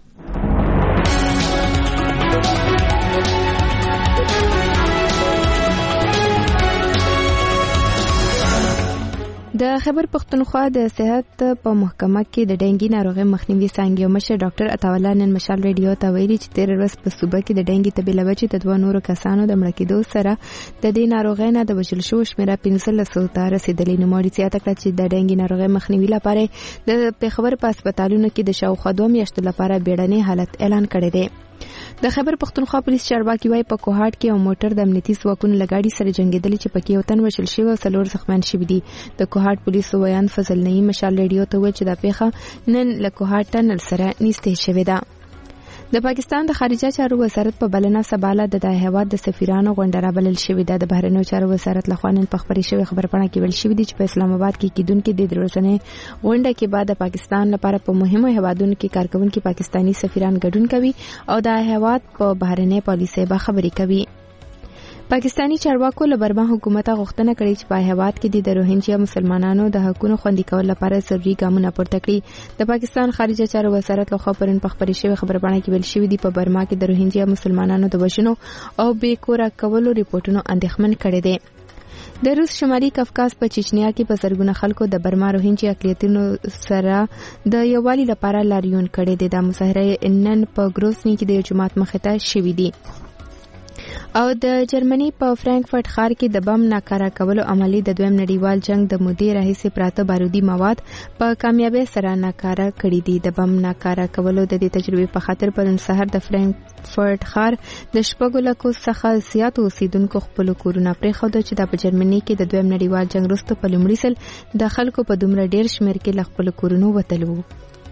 د خیبر پښتونخوا د صحت په محکمه کې د ډینګي ناروغۍ مخنیوي څانګې مشر ډاکټر عطاالله نن مشال ریډیو ته ویلي چې تیر ورځ په صوبه کې د ډینګي تبې له وجې د دوه نورو کسانو د مړه کېدو سره د دې ناروغۍ نه د وژل شوو شمېره پنځلسو ته رسېدلې. نوموړي زیاته کړه چې د ډینګي ناروغۍ مخنیوي لپاره د پېښور په هسپتالونو کې د شاوخوا دوه میاشتو لپاره بیړنی حالت اعلان کړی دی. د خیبر پښتونخوا پولیس چارواکي وايي په کوهاټ کې یو موټر د امنیتي ځواکونو له ګاډي سره جنګېدلی چې پکې یو تن وژل شوی او څلور زخمیان شوي دي. د کوهاټ پولیسو ویان فضل نعیم مشال ریډیو ته وویل چې دا پیښه نن له کوهاټ ټنل سره نږدې شوې ده. د پاکستان د خارجه چارو وزارت په بلنه سباله د دای هیواد د سفیرانو غونډه رابلل شوې ده. د بهرنیو چارو وزارت لخوا نن په خبري شوې خبرپاڼه کې ویل شوې دي چې په اسلام آباد کې کېدونکې د درځنې غونډه کې بعد د پاکستان لپاره په مهمو هیوادونو کې کارکونکي پاکستانی سفیران ګډون کوي او د هیواد په بهرنۍ پالیسۍ به خبرې کوي. پاکستانی چارواکو له برما حکومت غوښتنه کړې چې په هیواد کې د روهینجیا مسلمانانو د حقوقو خوندي کول لپاره ضروري ګامونه پورته کړي. د پاکستان خارجه چارو وزارت لخوا پرون په خبري شوې خبرپاڼه کې ویل شوې دي په برما کې د روهینجیا مسلمانانو د وژنو او بې کوره کولو ریپورتونو اندېښمن کړي دي. د روس شمالي کافکاز په چچنیا کې په زرګونه خلکو د برما روهینجیا اقلیتونو سره د یووالي لپاره لاریون کړي دي. د مظاهره نن په ګروزني کې د جماعت مخې ته شوې دي. او د جرمني په فرانکفورت ښار کې د بم ناکاره کولو عملي د دویم نړیوال جنگ د مودې راهیسې پراته بارودي مواد په کامیابی سره ناکاره کړي دي. د بم ناکاره کولو د دې تجربې په خاطر پرون سحر د فرانکفورت ښار د شپږو لکو څخه زیاتو اوسیدونکو خپل کورونه پرېښوده چې دا په جرمني کې د دویم نړیوال جنگ وروسته په لومړي ځل د خلکو په دومره ډېر شمېر کې له خپلو کورونو وتلي وو.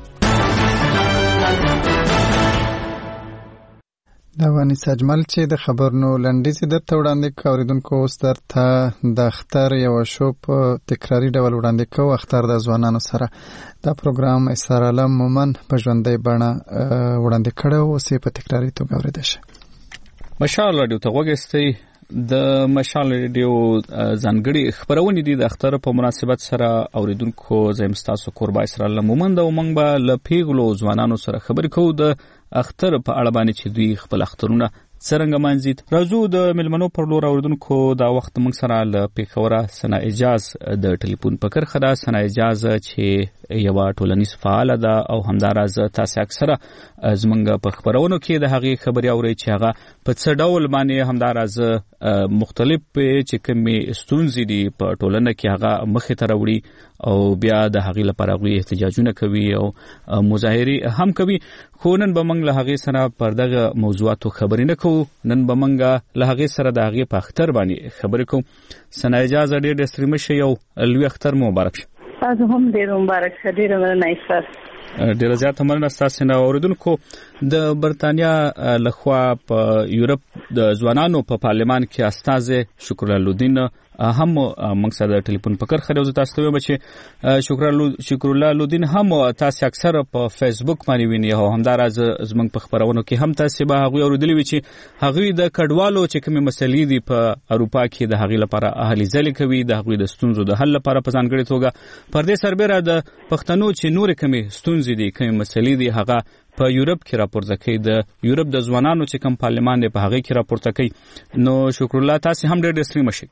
دا وانیس اجمل چې د خبرونو لنډیز درته وړاندې کوي. اوریدونکو اوس درته د اختر یو شو په تکراري ډول وړاندې کوو. اختر د ځوانانو سره دا پروګرام اسرار عالم مومن په ژوندۍ بڼه وړاندې کړی و. اوس یې په تکراري توګه اورېدی شي. مشال راډیو ته غوږ ایستی. د مشال ریډیو ځانګړي خبرونه دي د اختر په مناسبت سره. اوریدونکو زم تاسو قربا اسرار عالم مومن د ومنګ به لپیغلو ځوانانو سره خبرې کوو د اختر په اړه باندې چې دوی خپل اخترونه څرنګه مانځي. راځو د ملمنو پر لور اوریدونکو دا وخت موږ سره له پیښوره سنا اجاز د ټلیفون په کرخه ده. سنا اجاز چې یو ټولنیز فعال ده او همداراز تاسو اکثره زمونږ په خبرونو کې د هغې خبرې اورئ چې هغه په څه ډول باندې همداراز مختلف چې کومې ستونزې دي په ټولنه کې هغه مخې ته راوړي او بیا د هغې لپاره هغوی احتجاجونه کوي او مظاهرې هم کوي. خو نن به موږ له هغې سره پر دغه موضوعاتو خبرې نه کوو. نن به موږ له هغې سره د هغې په اختر باندې خبرې کوو. سنا اجازه ډېر ډېر ستړي مه شئ او لوی اختر مو مبارک شه. تاسو هم ډېر مبارک شه. ډېره مننه استاد. ډېره زیاته مننه ستاسو نه. اوریدونکو د برتانیا لخوا په یورپ د ځوانانو په پارلمان کې استازی شکرالله لودین هم موږ سره د ټلیفون په کرخه دی. تاسو ته وایم چې شکرالله شکرالله لودین هم تاسو اکثر په فیسبوک باندې وینئ او همداراز زموږ په خبرونو کې هم تاسو به هغوی اورېدلي وي چې هغوی د کډوالو چې کومې مسلې دي په اروپا کې د هغې لپاره اهلي ځلې کوي د هغوی د ستونزو د حل لپاره په ځانګړې توګه. پر دې سربیره د پښتنو چې نورې کومې ستونزې دي کومې مسلې دي هغه په یورپ کې راپورته کوي. د یورپ د ځوانانو چې کوم پارلمان دی په هغې کې راپورته کوي. نو شکرالله تاسو هم ډېر ډېر ستړي مه شئ.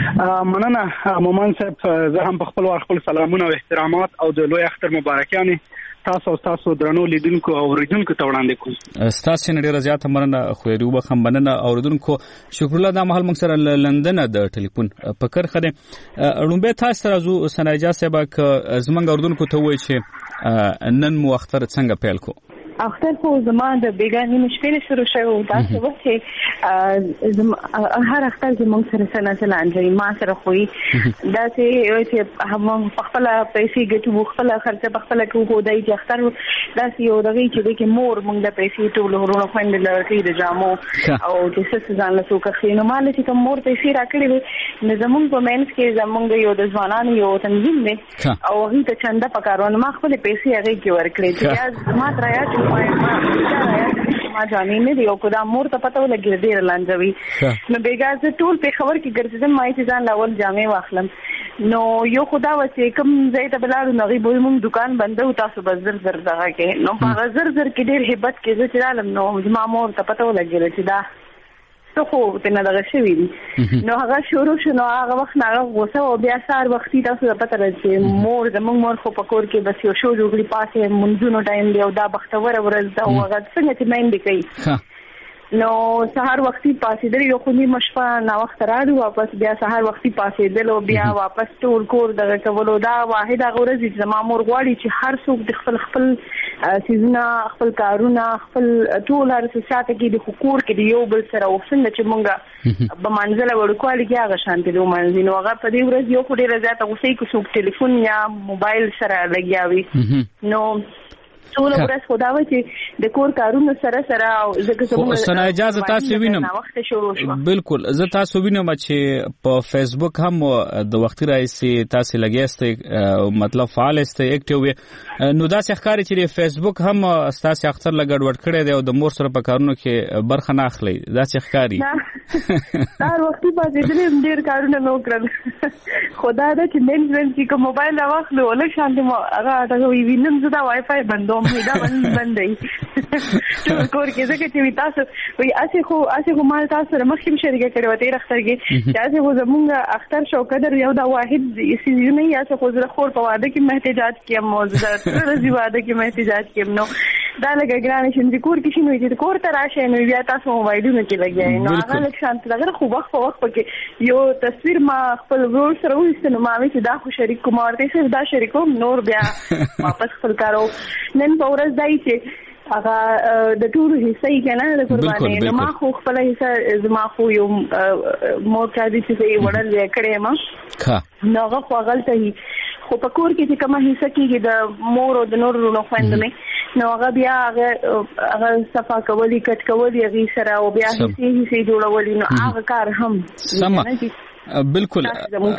مننه مومن صاحب. زه هم په خپل وار خپل سلامونه او احترامات او د لوی اختر مبارکیانې تاسو او تاسو درنو لیدونکو او اوریدونکو ته وړاندې کوم. ستاسو نه ډیره زیاته مننه. خو یې وبخښم مننه اوریدونکو. شکرالله دا مهال موږ سره لندن د ټلیفون په کرخه دی. لومبه تاسو سره زو سنا اجازه صاحب ک زمونږ اوریدونکو ته وایي چې نن مو اختر څنګه پیل کو. اختر خو زما د بیګانې مشکل شروع شوی دا څه وخت چې هر اختر چې موږ سره سره چلانځي ما سره خوې دا چې هم خپل پیسې ګټو خپل خرچه خپل کوو دای چې اختر دا یو دغه چې د مور موږ د پیسې ټول ورونه خويند لري د جامو او چې څه ځان له څوک خینو مال چې کوم مور پیسې راکړي نو زموږ په مینس کې زموږ یو د ځوانانو یو تنظیم دی او هغه ته چنده پکارونه ما خپل پیسې هغه کې ورکړې چې ما تریا چې ما جانې نه دی او کو دا مور ته پته ولګي ډیر لانځوي نو بیګا زه ټول په خبر کې ګرځیدم ما چې ځان لاول جامې واخلم نو یو خدا وسه کوم ځای ته بلارو نو غي به مونږ دکان بنده او تاسو به زر زر دغه کې نو په زر زر کې ډیر hebat کې زه چلالم نو ما مور ته پته ولګي چې دا څه خو ته نه دغه شوی نو هغه شروع شنو هغه وخت نه غوسه او بیا سار وختي تاسو پته راځي مور زمونږ مور خو پکور کې بس یو شو جوړی پاسه منځونو ټایم دی او دا بختور ورځ دا هغه څنګه چې مین دی کوي نو سحر وختي پاسې درې یو خو نیمه شپه نا وخت راځو واپس بیا سحر وختي پاسې دل او بیا واپس ټول کور دغه کولو دا واحد هغه ورځ چې زما مور غواړي چې هر څوک د خپل خپل سیزونه خپل کارونه خپل ټول هر څه ساته کې د حقوق کې د یو بل سره وسنګ چې مونږه په منځله ورکوالي کې هغه شانتي دوه منځ نو هغه په دې ورځ یو خو ډیره زیاته غوسې کو څوک ټلیفون یا موبایل سره لګیاوي نو ټول ورځ خدا و چې د کور کارونو سره سره او زګه سمو سنا اجازه تاسو وینم بالکل زه تاسو وینم چې په فیسبوک هم د وختي راځي تاسو لګیاست مطلب فعال است اکټیو نو دا ښکاري چې فیسبوک هم تاسو اختر لګډ وډ کړی دی او د مور سره په کارونو کې برخه نه اخلي دا ښکاري تر وختي باندې دې ډیر کارونه نو کړل خدا دا چې نن ځل چې کوم موبایل واخلو ولې شانتي مو هغه دا وینم زدا وای فای بندو دا بند دی ټول کور کې ځکه چې تاسو وي اسی خو اسی خو مال تاسو سره مخکې شریکه کړو ته اختر کې چې اسی خو زمونږ اختر شو قدر یو دا واحد سیزو نه یا څه خو زره خور په واده کې محتاجات کې موزه ورځي واده کې محتاجات کې نو دا لګا ګرانه شین کور کې شنو چې کور ته راشه نو بیا تاسو موبایلونه کې لګیای نو هغه لک شانت لګره خو وخت په وخت کې یو تصویر ما خپل ورور سره وستنو ما چې دا خو شریک کوم ورته څه دا شریکوم نور بیا واپس خپل کارو نن په ورځ دای چې هغه د ټول حصہ یې کنه د قرباني نو ما خو خپل حصہ زما خو یو مور کا دي چې وړل کړې ما نو هغه خو غلطه خو په کور کې چې کومه حصہ کېږي د مور او د نور ورونو خويندمې نو هغه بیا هغه هغه صفا کولی کټ کولی هغه سره او بیا هیڅ هیڅ جوړولي نو هغه کار هم سم بالکل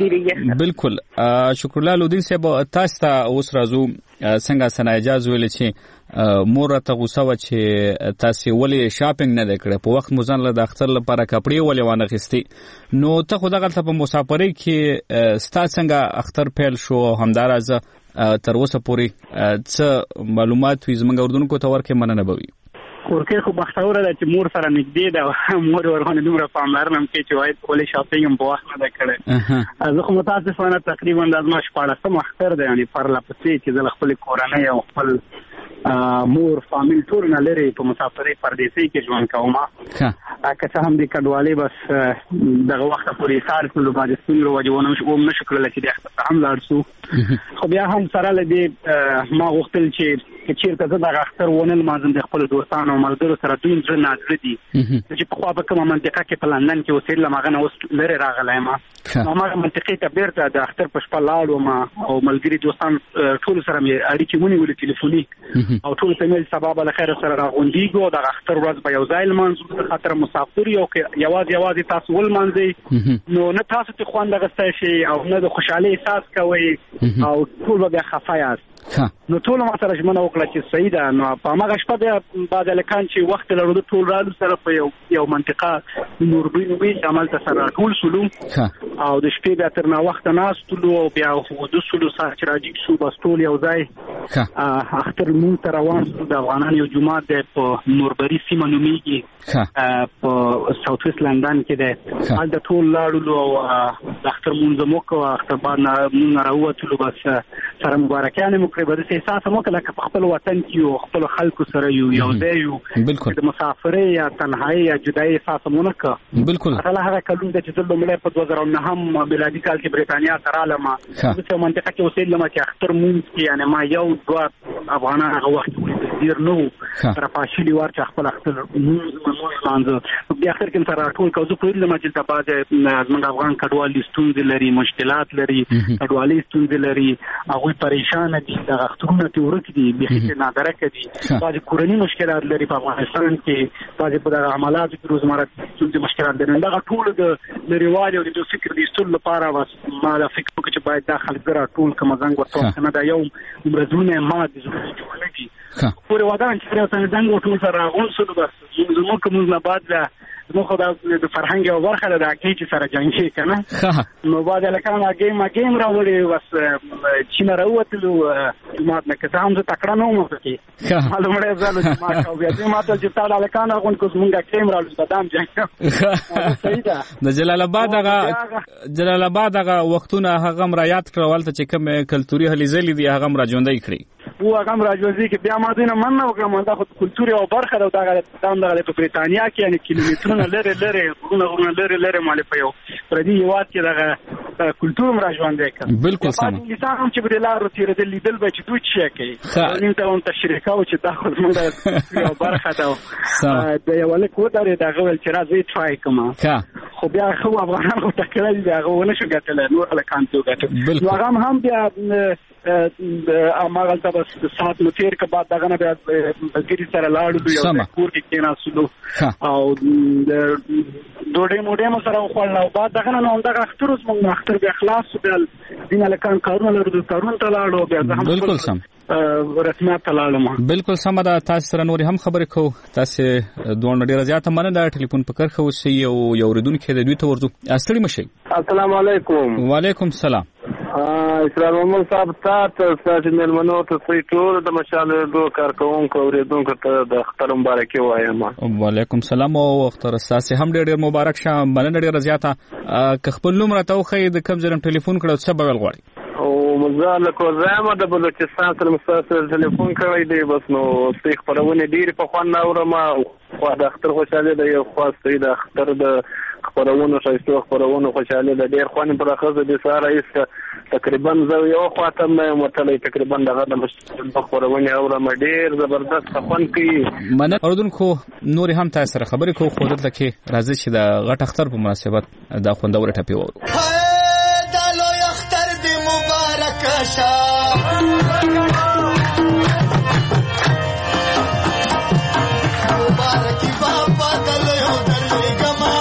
بالکل شکر الله لودین صاحب تاسو ته اوس راځو څنګه سنا اجازه ویل چې مور ته غوسه و چې تاسو ولې شاپینګ نه وکړه په وخت مزن له د اختر لپاره کپڑے ولې وانه غستی نو ته خو دغه په مسافرۍ کې ستا څنګه اختر پیل شو همدارازه تر اوسه پورې څه معلومات وي زموږ اردوونکو ته ورکې مننه بوي ورکه خو بختوره ده چې مور سره نږدې ده مور ورغونه دومره پاملرنه کوي چې وایي کولې شاپینګ هم په وخت نه کړي زه خو متاسفانه تقریبا د ما شپاړسم اختر ده یعنی پرله پسې چې زه خپل کورنۍ او خپل مور فامیل ټول نه لري په مسافرۍ پردیسي کې ژوند کوم که څه هم د کډوالۍ بس دغه وخت پورې سار کولو باندې ستونزو وجونه شو هم نشو کړل چې د اختر هم لاړ شو خو بیا هم سره لدی ما غوښتل چې چیرته زه دغه اختر ونه لمازم د خپل دوستانو او ملګرو سره دوی زړه نازړه دي چې په خوا په کومه منطقه کې په لندن کې اوسېدل هغه نه اوس لرې راغلی ما هغه منطقې ته بیرته د اختر په شپه لاړو ما او ملګري دوستان ټول سره مې اړیکې ونیولې ټلیفوني او ټول ته مې سبا به خیر سره راغونډیږو د اختر ورځ به یو ځای لمانځو د خاطر مسافر یو کې یوازې یوازې تاسو ولمانځئ نو نه تاسو ته خوند غسته شي او نه د خوشحالۍ احساس کوئ او ټول به خفه یاست نو ټول ما سره ژمنه وکړه چې صحیح ده نو په هغه شپه بیا بعد لکان چې وخت لرو ټول رالو سره په یو یو منطقه نوربین وی عمل ته سره ټول شلو او د شپې بیا تر نا وخت ناستلو او بیا د سلو سره چې راځي شو بس ټول یو ځای اختر مون تر روان د افغانانو یو جماعت د په نوربری سیمه نومیږي په ساوث ویست لندن کې ده حال د ټول لاړو او د اختر مون زموږ او اختر باندې مون راووتلو بس سره مبارکانه مو کړې بده احساس مو کله په خپل وطن کې او خپل خلکو سره یو یو ځای یو د مسافرۍ یا تنهایی یا جدایي احساس مو نه کا بالکل اصله هغه کلون د چې د لمړی په دوه زره نه هم بلادي کال کې بریتانیا سره علما د څه منطقه کې اوسېدل ما چې اختر مونږ کې یعنی ما یو دوه افغانان هغه وخت ډیر نو تر پاشلی ورته خپل خپل موږ مانځو بیا اخر کې سره ټول کوزو په لمه چې د باج زمونږ افغان کډوال ستونزې لري مشکلات لري کډوالي ستونزې لري هغه پریشان دي د اخترونو ته ورک دي به نه درکه دي باج کورنی مشکلات لري په افغانستان کې باج په عملات کې روزمره ستونزې مشکلات لري دا ټول د لريوالي او د فکر د استول لپاره واس ما د فکر کې چې باید داخل ګره ټول کوم څنګه ورته کنه دا یو مرزونه ما د ژوند کې پورې ودان چې څنګه څنګه ټول سره غون سره بس زموږ کوم نه بعد نو خو د فرهنګ او برخه د اکی چې سره جنگي کنه نو بعد لکه گیم گیم راوړي بس چې نه راوتلو ما نه کته هم تکړه نه مو کې معلومه ده زالو چې ما او بیا دې ما ته چې تعالی لکه غون کو زمونږه گیم راوړي بدام جنگ صحیح ده د جلال آباد هغه جلال آباد هغه وختونه هغه مرایات کړول ته چې کوم کلتوري هلي زلي دي هغه راځوندای کړی و هغه راځي کې بیا ما دینه من نه وکړم دا خو کلتوري او برخه دا د د بریتانیا کې یعنی کیلومترونه لره لره غرونه غرونه لره لره مال په یو پر دې یوات کې دا کلتور راځوندې کړ بالکل سم انسان هم چې بل لار تیر دې لیدل به چې دوی شي کوي نیم ته هم تشریح کاوه چې دا خو موږ یو برخه دا د یو له کو درې دا غول چې راځي ټرای کوم خو بیا خو افغانان خو تکړه دي هغه ونه شو ګټل نور له کانتو ګټل نو هغه هم بیا اماغه ته بس سات نو تیر کې بعد دغه نه بیا بګری سره لاړو یو کور کې کېناسلو او ډوډۍ موډۍ مو سره خپل نو بعد دغه نه نو دغه اختر اوس موږ اختر بیا خلاص بیا دینه لکان کارونه لرو کارون ته لاړو بیا زه هم بالکل سم رسمیت ته لاړم بالکل سم دا تاسو سره نور هم خبرې کوو تاسو دوه ډیره زیاته مننه دا ټلیفون په کار خو سي یو یو ردونکو د دوی ته ورځو استړي مشي السلام علیکم وعلیکم السلام اسلام محمد صاحب تاسو ستاسو ملمنو ته سوي ټول د مشال دو کارکونکو اوریدونکو ته د اختر مبارکي وایم وعلیکم السلام او اختر تاسو هم ډېر ډېر مبارک شه مننه ډېر زیاته که خپل نوم راته خو د کوم ځرم ټلیفون کړو څه بغل غواړي او مزال کو زما د بلوچستان سره مستاسو ټلیفون کړی دی بس نو ستې خبرونه ډېر په خوان اورم خو د اختر خوشاله دی یو خاص دی د اختر د خبرونه شایسته خبرونه خوشاله ده ډېر خوان پر اخذ د ساره ایست تقریبا زه یو خاطر نه متلې تقریبا دغه د مشکل خبرونه اورم ډېر زبردست خوان کوي منه اردوونکو نور هم تاسو سره خبرې کوو خو دلته کې راځي چې د غټ اختر په مناسبت دا خوندور ټپی وورو دا لوی اختر دی مبارک شه مبارکی بابا د لوی درلې ګما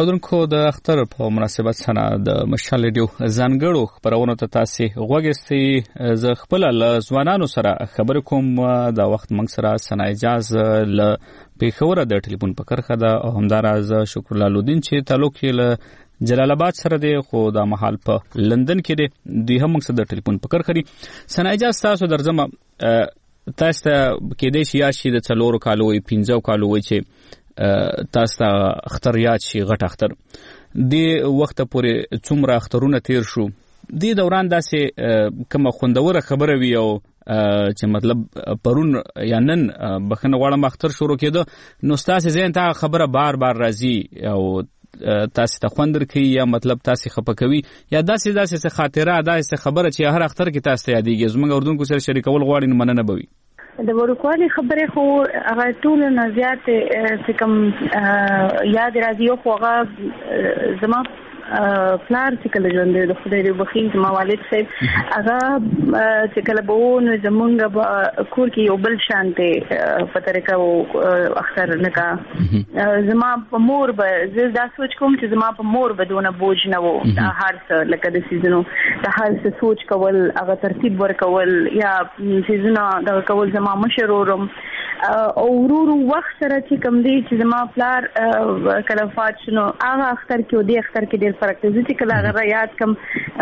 اودونکو د اختر په مناسبت سره د مشال ریډیو ځانګړو خبرونو ته تاسو غوږستئ. زه خپل له ځوانانو سره خبرې کوم. دا وخت موږ سره سنا اجازه له پیښور د ټلیفون په کرخه ده او همداراز شکر الله لودین چې تعلق یې له جلال آباد سره دی خو دا محل په لندن کې دی. دوی هم موږ سره د ټلیفون په کرخه دي. سنا اجازه تاسو درځم تاسو ته کې دې شي چې د څلورو کالو وي پنځو کالو وي چې تاسو ته اختر یاد شي غټ اختر د وخت پورې څومره اخترونه تیر شو د دوران داسې کومه خوندوره خبره وی او چې مطلب پرون یا نن بخنه غواړم اختر شروع کېده نو تاسو ذهن ته خبره بار بار راځي او تاسو ته خوندر کوي یا مطلب تاسو خپکوي یا داسې داسې خاطره داسې خبره چې هر اختر کې تاسو ته یادېږي. زموږ اردوونکو سره شریکول غواړي نو مننه به وي. د ورکوالي خبرې خو هغه ټول نه زیات چې کوم یاد راځي او هغه زما پلار چې کله ژوند د خدای دې بخښي زما والد صاحب هغه چې کله به ونه زمونږ کور کې یو بل شانته په طریقه وو اختر نه کا زما په مور به زه دا سوچ کوم چې زما په مور به دونه بوج نه وو دا هر څه لکه د سیزنو د هر څه سوچ کول هغه ترتیب ورکول یا سیزنو دا کول زما مشرورم او ورورو وخت سره چې کوم دی چې زما پلار کله فات شنو هغه اختر کې د اختر کې ډېر فرق دی چې کله هغه یاد کم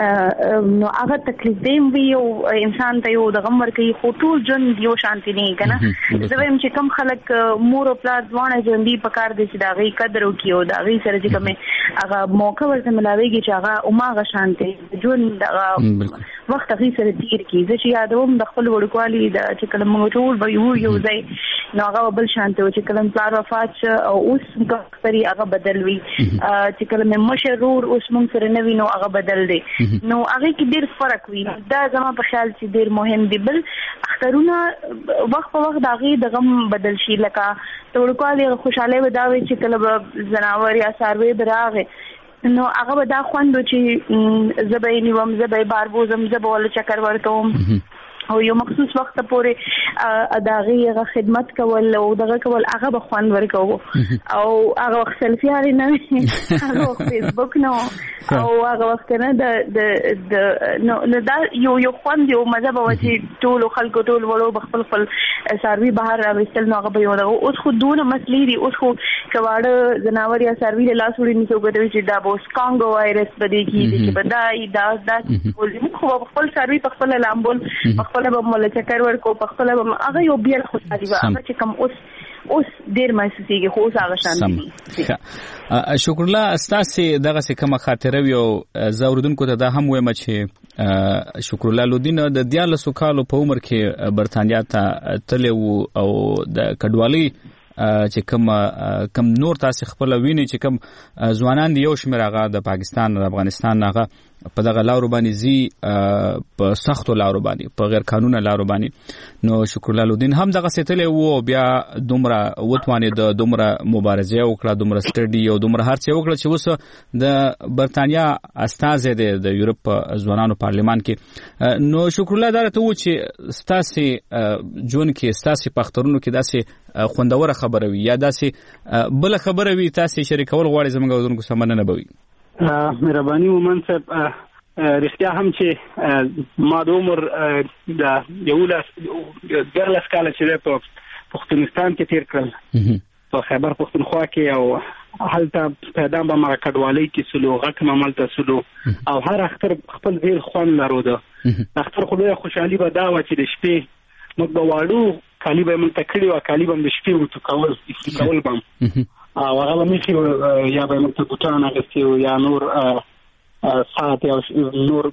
نو هغه تکلیف دی وی او انسان ته یو د غمر کوي خو ټول جن یو شانتی نه کنه. زه وایم چې کم خلک مور او پلار ځوانه ژوند دی په کار دي چې دا غي قدر وکي او دا غي سره چې کوم هغه موقع ورته ملاويږي چې هغه او ماغه شانتی ژوند هغه وخت غي سره تیر کی زه چې یادوم د خپل وړکوالي د چې کله موږ ټول به یو یو ځای نو هغه بل شانته چې کله پلار وفات او اوس کفري هغه بدل وی چې کله مشرور اوس موږ سره نوی نو هغه بدل دی نو هغه کې ډیر فرق وی. دا زما په خیال چې ډیر مهم دی. بل اخترونه وخت په وخت داغي د غم بدل شي لکه ټولکواله خوشاله وداوي چې کله زناور یا ساروي براغه نو هغه به دا خوندو چې زبې نیوم زبې باربوزم زبول چکر ورکوم او یو مخصوص وخت پورې اداغي هغه خدمت کول او دغه کول هغه به خوند ورکو او هغه وخت سلفي هاري نه هغه فیسبوک نو او هغه وخت نه د د نو دا یو یو خوند یو مزه به چې ټول خلکو ټول وړو بخپل خپل ساروي بهر راوستل نو هغه به یو دغه اوس خو دونه مسلې دي اوس خو کواړه جناور یا ساروي له لاس وړي نیسو غوډوي چې دا بوس کانګو وایرس بده کیږي چې بدای دا دا خو خپل ساروي په خپل لامبول خپل به مول چکر ورکو په خپل به هغه یو بیا خوشالي و هغه چې کوم اوس اوس ډیر محسوسيږي خو هغه شان دي. شکر الله استاسي دغه څه کومه خاطره وي او زوردونکو ته دا هم وایم چې شکر الله لودین د دیالسو کالو په عمر کې برتانیا ته تلو او د کډوالي چې کوم کوم نور تاسو خپل ویني چې کوم ځوانان دی یو شمیر هغه د پاکستان او افغانستان هغه په دغه لارو باندې زی په سختو لارو باندې په غیر قانوني لارو باندې نو شکر الله لودین هم دغه ستلې وو بیا دومره وټوانې د دومره مبارزه وکړه دومره سټډي او دومره هر څه وکړه چې اوس د برتانیا استاذ دی د یورپ ځوانانو پارلمان کې نو شکر الله درته و چې ستاسي جون کې ستاسي پخترونو کې داسې خوندوره خبره وي یا داسې بل خبره وي تاسو شریکول غواړئ زموږ ودونکو سمنه نه بوي. مهرباني ومن صاحب رښتیا هم چې ما د عمر د یولس ګرلس کال چې په پښتونستان کې تیر کړل په خیبر پښتونخوا کې او هلته پیدا به ما کډوالۍ کې سلو غک مملته سلو او هر اختر خپل ډیر خوند لرو. اختر خو له خوشحالي به دا و چې د شپې موږ به واړو کالی به موږ تکړی او کالی به د شپې وته کول استقبال بم او هغه مخې یا به موږ ته بوتان اغستیو یا نور ساعت یا نور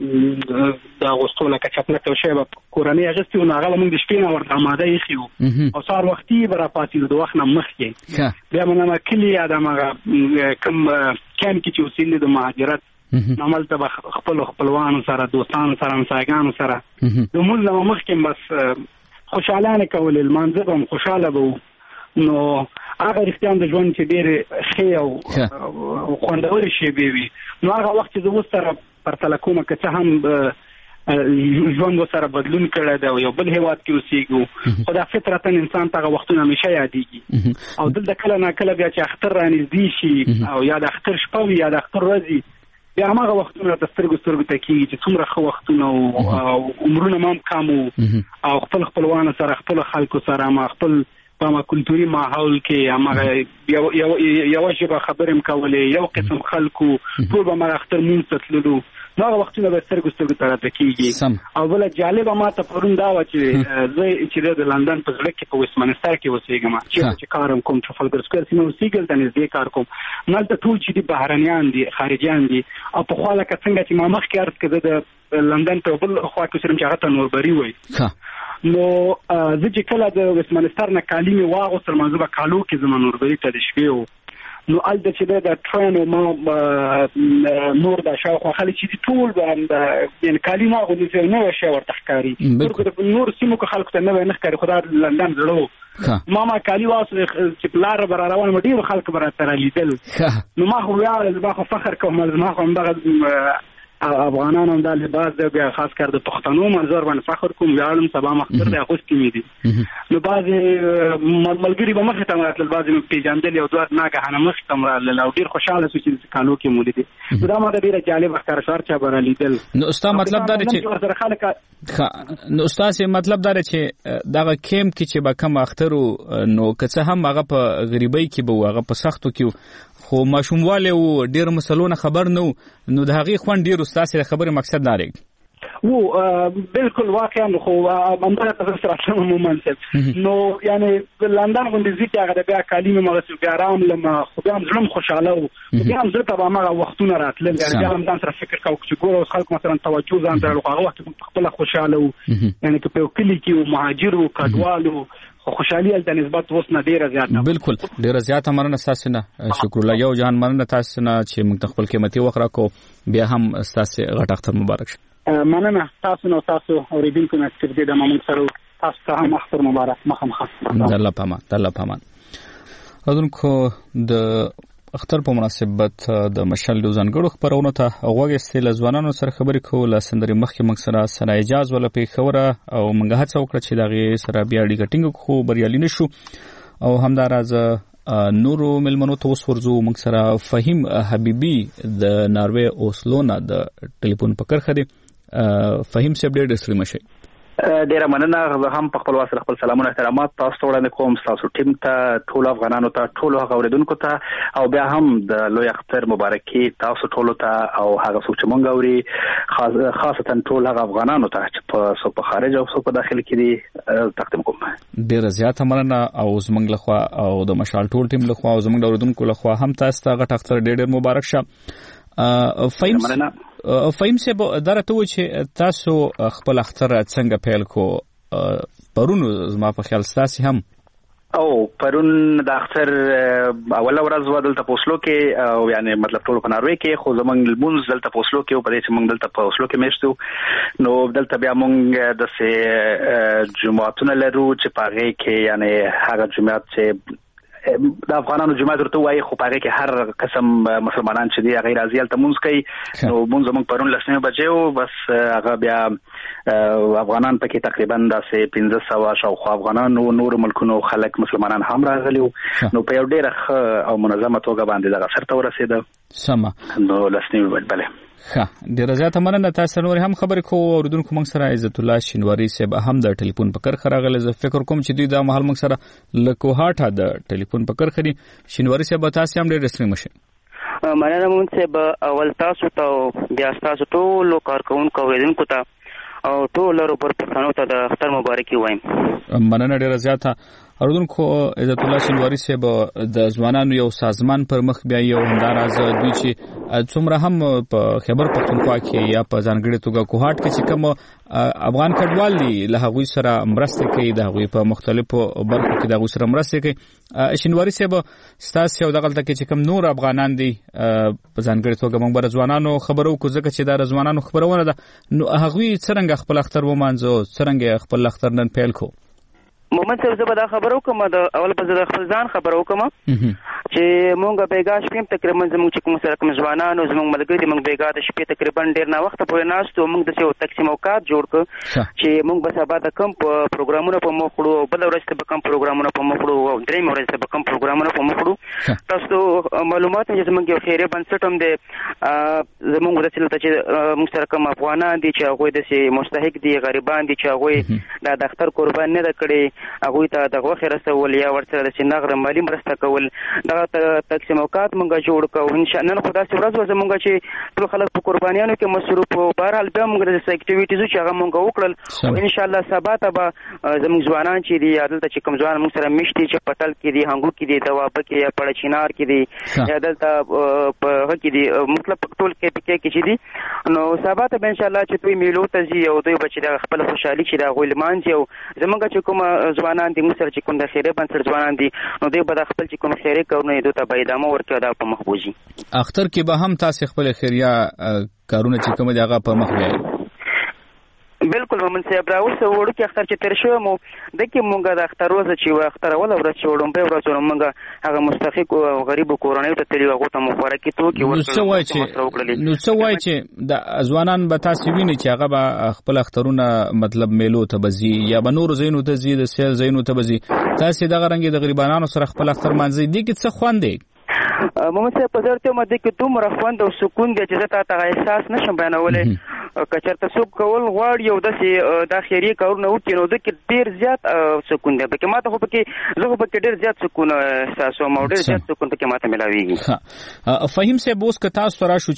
د غوستو لکه چپلک او شی به کورنۍ اغستیو نو هغه موږ د شپې نه ورته آماده یې او سهار وختي به راپاتېدو د وخت نه مخکې بیا موږ نه کلي یا د هغه کوم کیمپ کې چې اوسېدل د مهاجرت ناملته به خپل خپلوانو سره دوستانو سره همسایګانو سره د مونځ نه مخکې بس خوشحالانه کول المنځ به خوشاله به نو هغه رښتیا د ژوند چې ډېر ښې او خوندورې شیبې وي نو هغه وخت چې زه اوس سره پرتله کومه که څه هم ژوند سره بدلون کړی دی او یو بل هیواد کې اوسېږو خو دا فطرتا انسان ته وختونه همیشه یادېږي او دلته کله نه کله بیا چې اختر رانږدې شي او یا د اختر شپه وي یا د اختر ورځ وي بیا هماغه وختونه د سترګو سترګو ته کېږي چې څومره ښه وختونه او عمرونه ما هم کم او خپل خپلوانو سره خپلو خلکو سره ما خپل په ما کلتوري ماحول کې هماغه یوه ژبه خبرې م کولې یو قسم خلکو ټول به ما اختر مونځ ته تللو نو هغه وختونه به سترګو سترګو ته راته کېږي او بله جالبه ما ته پرون دا وه چې زه چې د لندن په زړه کې په ویسټمنسټر کې اوسېږم چېرته چې کار هم کوم ټرافالګر سکویر سیمه اوسېږم دلته نږدې کار کوم نو هلته ټول چې دي بهرنیان دي خارجیان دي او پخوا لکه څنګه چې ما مخکې عرض کړه د لندن په بل خوا کې اوسېدم چې هغه ته نوربري وایي نو زه چې کله د ویسټمنسټر نه کالي مې واغوستل ما زه به کالو کې زما نوربري ته د شپې و نو هلته چې دی د ټرین او ما نور د شاوخوا خلک چې دي ټول به یعنې کالي ما اغوندي نوی شی ورته ښکاري نور سیمو کې خلکو ته نوی نه ښکاري خو دا لندن زړه و ما ما کالي واغوستل چې په لاره به را روان وم ډېرو خلکو به راته رالیدل نو ما خو ویاړل ما خو فخر کوم ما خو همدغه افغانان هم دا لباس دی بیا خاص کر د پښتنو منظر باندې فخر کوم ویاړم سبا مختر دی اغوستي مې دي نو بعضې ملګري به مخې ته م راتلل بعضې مې پېژندل یو دوه ناګهانه مخې ته م راتلل او ډېر خوشحاله شو چې کالو کې مو لیدې نو دا ما ته ډېره جالبه ښکاره شو هر چا به رالیدل نو ستا مطلب دا دی چې نو ستاسې مطلب دا دی چې دغه کیمپ کې چې به کم اختر نو که څه هم هغه په غریبۍ کې به و هغه په سختو کې خو ماشوموالی و ډېرو مسلو نه خبر نه و نو د هغې خوند ډېر و ستاسې د خبرې مقصد دا دی و بالکل واقعا خو همدغه ته سره سم ومنصب نو یعنې لندن غوندې ځي چې هغه د بیا کالي مې مغسل بیا راملم خو بیا هم زړه م خوشحاله و بیا هم زړه ته به هماغه وختونه راتلل یعنې بیا هم ځان سره فکر کوو چې ګوره اوس خلکو مثلا توجه ځان ته خو هغه وخت کې خپله خوشحاله و یعنې که په یو کلي کې و مهاجر و کډوال و خوشحالي هلته نسبت اوس نه ډېره زیاته بالکل ډېره زیاته مننه ستاسې نه شکرالله یو جهان مننه تاسې نه چې موږ ته خپل قیمتي وخت راکړو بیا هم ستاسې غټ اختر مبارک شه مننه تاسو نو تاسو اورېدونکو نه چې د موږ سره تاسو ته هم اختر مبارک مخامخ د الله پامان د الله پامان اورېدونکو د اختر په مناسبت د مشال د ځانګړو خبرونو ته غوږ ایستئ له ځوانانو سره خبرې کوو له سندرې مخکې موږ سره ثنا اعجاز وله پېښوره او موږ هڅه وکړه چې د هغې سره بیا اړیکه ټینګه کړو خو بریالي نه شو او همداراز نورو مېلمنو ته اوس ورځو موږ سره فهیم حبیبي د ناروې اوسلو نه د ټلیفون په کرښه دی فهیم صاحب ډېر ستړي مه شئ ډیره مننه زه هم په خپل واسطه خپل سلامونه احترامات تاسو ته وړاندې کوم ستاسو ټیم ته ټولو افغانانو ته ټولو هغه اورېدونکو ته او بیا هم د لوی اختر مبارکي تاسو ټولو ته او هغه څوک چې مونږ اوري خاصتا ټول هغه افغانانو ته چې په څوک په خارج او څوک په داخل کې دي تقدیم کوم ډیره زیاته مننه او زموږ لخوا او د مشال ټول ټیم لخوا او زموږ د اورېدونکو لخوا هم تاسو ته غټ اختر ډېر ډېر مبارک شه فهیم فهیم صاحب دا راته و چې تاسو خپل اختر څنګه پیل کو پرون زما په خیال ستاسې هم او پرون د اختر اوله ورځ وه دلته په اوسلو کې او یعنې مطلب ټولو په ناروې کې خو زموږ لمونځ دلته په اوسلو کې و په دې چې موږ دلته په اوسلو کې میشت یو نو دلته بیا موږ داسې جوماتونه لرو چې په هغې کې یعنې هغه جومات چې د افغانانو جماعت ورته وایي خو په هغې کې هر قسم مسلمانان چې دي هغې راځي هلته مونځ کوي نو مونځ زموږ پرون لس نیمې بجې و بس هغه بیا افغانان پکې تقریبا داسې پنځه سوه شاوخوا افغانان و نورو ملکونو خلک مسلمانان هم راغلي وو نو په یو ډېره ښه او منظمه توګه باندې دغه سر ته ورسېده سمه نو لس نیمې بجې بلې ښه ډېره زیاته مننه تاسو نور هم خبرې کوو اورېدونکو موږ سره عزت الله شینواري صاحب هم د ټلیفون په کرښه راغلی زه فکر کوم چې دوی دا مهال موږ سره له کوهاټه د ټلیفون په کرښه دي شینواري صاحب تاسو هم ډېر ستړي مه شئ مننه مونږ صاحب اول تاسو ته بیا ستاسو ټولو کارکوونکو اورېدونکو ته او ټولو روبر پښتنو ته د اختر مبارکي وایم مننه ډېره زیاته اورېدونکو عزت الله شینواري صاحب د ځوانانو یو سازمان پر مخ بیا یو همداراز دوی چې څومره هم په خیبر پښتونخوا کې یا په ځانګړې توګه کوهاټ کې چې کوم افغان کډوال دي له هغوی سره مرستې کوي د هغوی په مختلفو برخو کې د هغوی سره مرستې کوي شینواري صاحب ستاسې او دغلته کې چې کوم نور افغانان دي په ځانګړې توګه موږ به د ځوانانو خبره وکړو ځکه چې دا د ځوانانو خبرونه ده نو هغوی څرنګه خپل اختر ومانځو څرنګه خپل اختر نن پیل کړو محمد صاحب زه به دا خبرو کوم د اول په د خپل ځان خبرو کوم چې مونږ بیګا شپې تقریبا زموږ چې کوم سره کوم ځوانانو زموږ ملګری مونږ بیګا د شپې تقریبا ډیر نه وخت پورې ناستو مونږ د څو تقسیم اوقات جوړ ک چې مونږ به سبا د کم پروګرامونو په مخ وړو بل ورځ ته به کم پروګرامونو په مخ وړو او درې ورځې ته به کم پروګرامونو په مخ وړو تاسو معلومات چې زموږ یو خیره بنسټ هم دی زموږ د څلته چې موږ سره کوم افغانان دي چې هغه د سي مستحق دي غریبان دي چې هغه د دفتر قربان نه کړي هغه ته د غوخه رسول یا ورسره د سینغره مالی مرسته کول دا تقسیم اوقات مونږه جوړ کوو ان شاء الله خدای سي ورځ مونږه چې ټول خلک په قربانیانو کې مصروف او بهرحال به مونږ د اکټیویټیز چې هغه مونږه وکړل او ان شاء الله سبا ته به زموږ ځوانان چې دي عدالت چې کوم ځوان مونږ سره مشتي چې پټل کې دي هنګو کې دي دواب کې یا پړچینار کې دي عدالت په هغه کې دي مطلب ټول کې کې کې چې دي نو سبا ته ان شاء الله چې دوی میلو ته زی او دوی بچي د خپل خوشحالي چې د غویلمان چې زمونږ چې کوم ځوانان دي موږ سره چې کوم د خیره بنسټ ځوانان دي نو دوی به د خپل چې کوم خیره کارونه دوی ته به ادامه ورکړي دا په مخبوزي اختر کې به هم تاسو خپل خیریا کارونه چې کوم دی هغه پر مخ بیاي بالکل مومن صاحب راو سه وړو کې اختر چې تر شو مو د کې مونږه د اختر روزه چې و اختر ول ورځ چوړم په ورځ مونږه هغه مستحق او غریب کورنۍ ته تلی هغه ته مبارکي تو کې ورته نو څه وای چې د ځوانان به تاسو ویني چې هغه به خپل اخترونه مطلب میلو ته بزي یا به نور زینو ته زی د سیل زینو ته بزي تاسو دغه رنګ د غریبانو سره خپل اختر منځي دي کې څه خوان دی محمد صاحب په ځرته مده کې دومره خوند او سکون دی چې زه ته احساس نشم بیانولای کچرته څوک کول غواړي او د د خیریه کارونه وکړي نو د کې ډیر زیات سکون دی پکې ماته خو پکې زه خو پکې ډیر زیات سکون احساسوم او ډیر زیات سکون پکې ماته ملاويږي فهم صاحب اوس که تاسو راشو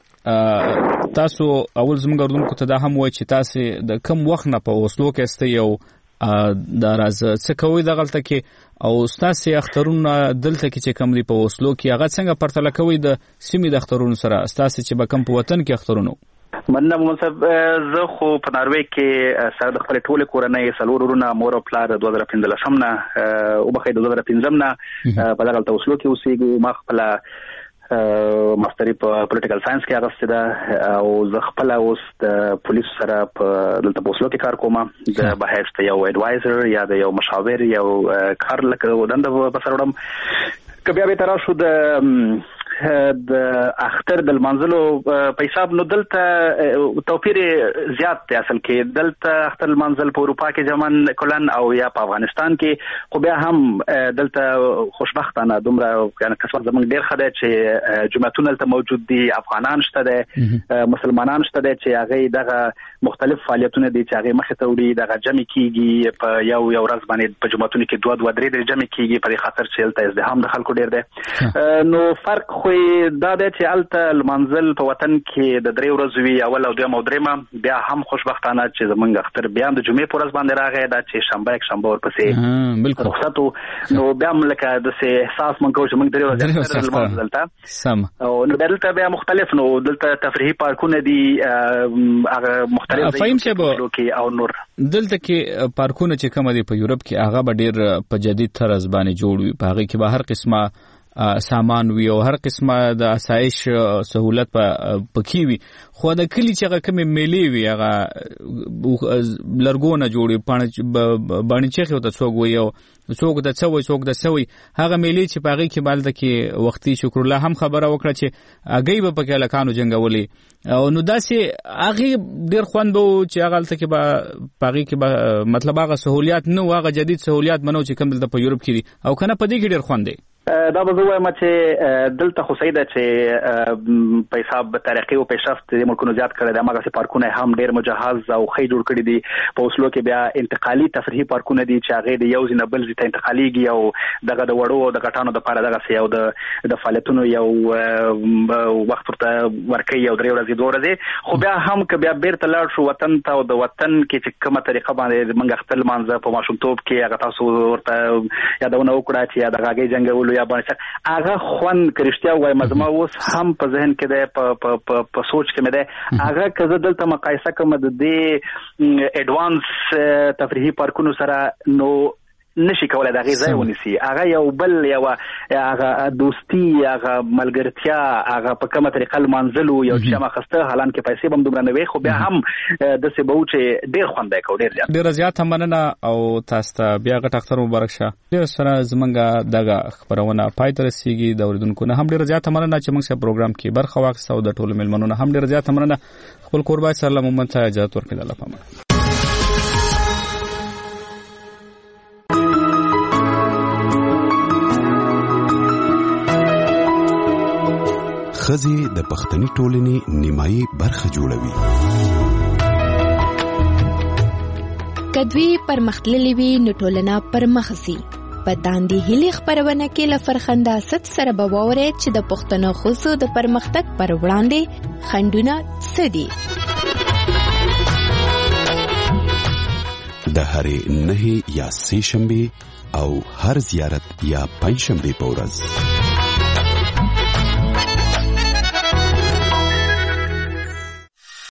چې تاسو اول زموږ اردوونکو ته دا هم وایي چې تاسو د کم وخت نه په وسلو کې استئ یو دا راز څه کوي دغلته کې او ستاسو اخترونه دلته کې چې کم دی په وسلو کې هغه څنګه پرتله کوي د سیمې د اخترونو سره ستاسو چې به کم په وطن کې اخترونو مننه محمد صاحب زه خو په ناروې کې سره د خپل ټول کورنۍ سلور ورونه مور او پلار دوه زره پنځلسم نه او بخې دوه زره پنځم نه په دغه وسلو کې اوسېږو ما خپل ماستری په پولیټیکل ساينس کې اغسته ده او زه خپل اوس د پولیس سره په دلته وسلو کې کار کوم د بحث ته یو اډوایزر یا د یو مشاور یو کار لکه ودند په سره وړم کبه به تر شو د د اختر د منځلو په حساب نو دلته توپیر زیات دی اصل کې دلته اختر منځل په اروپا کې جمن کلن او یا په افغانستان کې خو بیا هم دلته خوشبختانه دومره یعنی قسمت زمونږ ډیر خدای چې جمعتون دلته موجود دي افغانان شته دي مسلمانان شته دي چې هغه دغه مختلف فعالیتونه دي چې هغه مخه ته وړي دغه جمع کیږي په یو یو ورځ باندې په جمعتون کې دوه دوه درې درې جمع کیږي په خاطر چې دلته ازدحام د خلکو ډیر دی نو فرق خو دا د چې الته منزل په وطن کې د درې ورځې وی اول او دویم او درېمه بیا هم خوشبختانه چې زمونږ اختر بیا د جمعې په ورځ باندې راغی دا چې شنبه یک شنبه ورپسې بالکل رخصتو نو بیا لکه د سه احساس مونږ کوو چې موږ درې ورځې دلته سم او نو دلته بیا مختلف نو دلته تفریحي پارکونه دي هغه مختلف ځایونه او نور دلته کې پارکونه چې کوم دي په یورپ کې هغه به ډیر په جدید طرز باندې جوړ وي په هغه کې به هر قسمه سامان وی او هر قسمه د اسایش سہولت پکې وي خو د کلی چې هغه کومې میلې وي هغه لرګونه جوړي باندې چې خو ته څوک وي او څوک د څوي څوک د څوي هغه میلې چې پاغي کې بالده کې وختي شکر الله هم خبره وکړه چې اگې به پکې لکانو جنگولې او نو داسې هغه ډیر خوندو چې هغه تل کې به پاغي کې مطلب هغه سہولیات نو هغه جدید سہولیات منو چې کوم دلته په یورپ کې دي او کنه په دې کې ډیر خوند دی دا به زه وایم چې دلته خو صحیح ده چې په حساب ترقي او پیشرفت د ملکونو زیات کړی دی هغه پارکونه هم ډیر مجهز او ښه جوړ کړي دي په وسلو کې بیا انتقالي تفریحي پارکونه دي چې هغه د یو ځای نه بل ځای ته انتقاليږي او دغه د وړو او د غټانو د لپاره دغه سیاو د د فعالیتونو یو وخت ورته ورکي یو درې ورځې دوه ورځې خو بیا هم که بیا بیرته لاړ شو وطن ته او د وطن کې چې کومه طریقه باندې موږ خپل منځ په ماشومتوب کې هغه تاسو ورته یادونه وکړه چې دا هغه جنگولو یا باندې هغه خوان کرشتیا وای مزما اوس هم په ذهن کې ده په په په سوچ کې مې ده هغه کزه دلته مقایسه کوم د دې اډوانس تفریحي پارکونو سره نو نشي کولای د غي ځای ونیسي. هغه یو بل یو هغه دوستي هغه ملګرتیا هغه په کومه طریقه منځلو یو چې ما خسته حالان کې پیسې بم دومره نه وي خو بیا هم د څه بو چې ډیر خوند کو ډیر زیات ډیر زیات مننه او تاسو ته بیا غټ اختر مبارک شه. ډیر سره زمونږه دغه خبرونه پای ته رسیږي د اوریدونکو نه هم ډیر زیات مننه چې موږ سره پروګرام کې برخه واخیسته او د ټولو ملمنو نه هم ډیر زیات مننه. خپل قربای سره لمن ته اجازه ورکړئ. الله پامه. ښځې د پښتني ټولنې نیمایي برخه جوړوي. کدوی پرمختللې وي نو ټولنه پرمخسي. په داندې هلي خبرونه کې له فرخنده ست سره به واورئ چې د پښتنو ښځو د پرمختګ پر وړاندې خنډونه څه دي. د هرې نهې یا سې شنبې او هر زیارت یا پنځشنبې په ورځ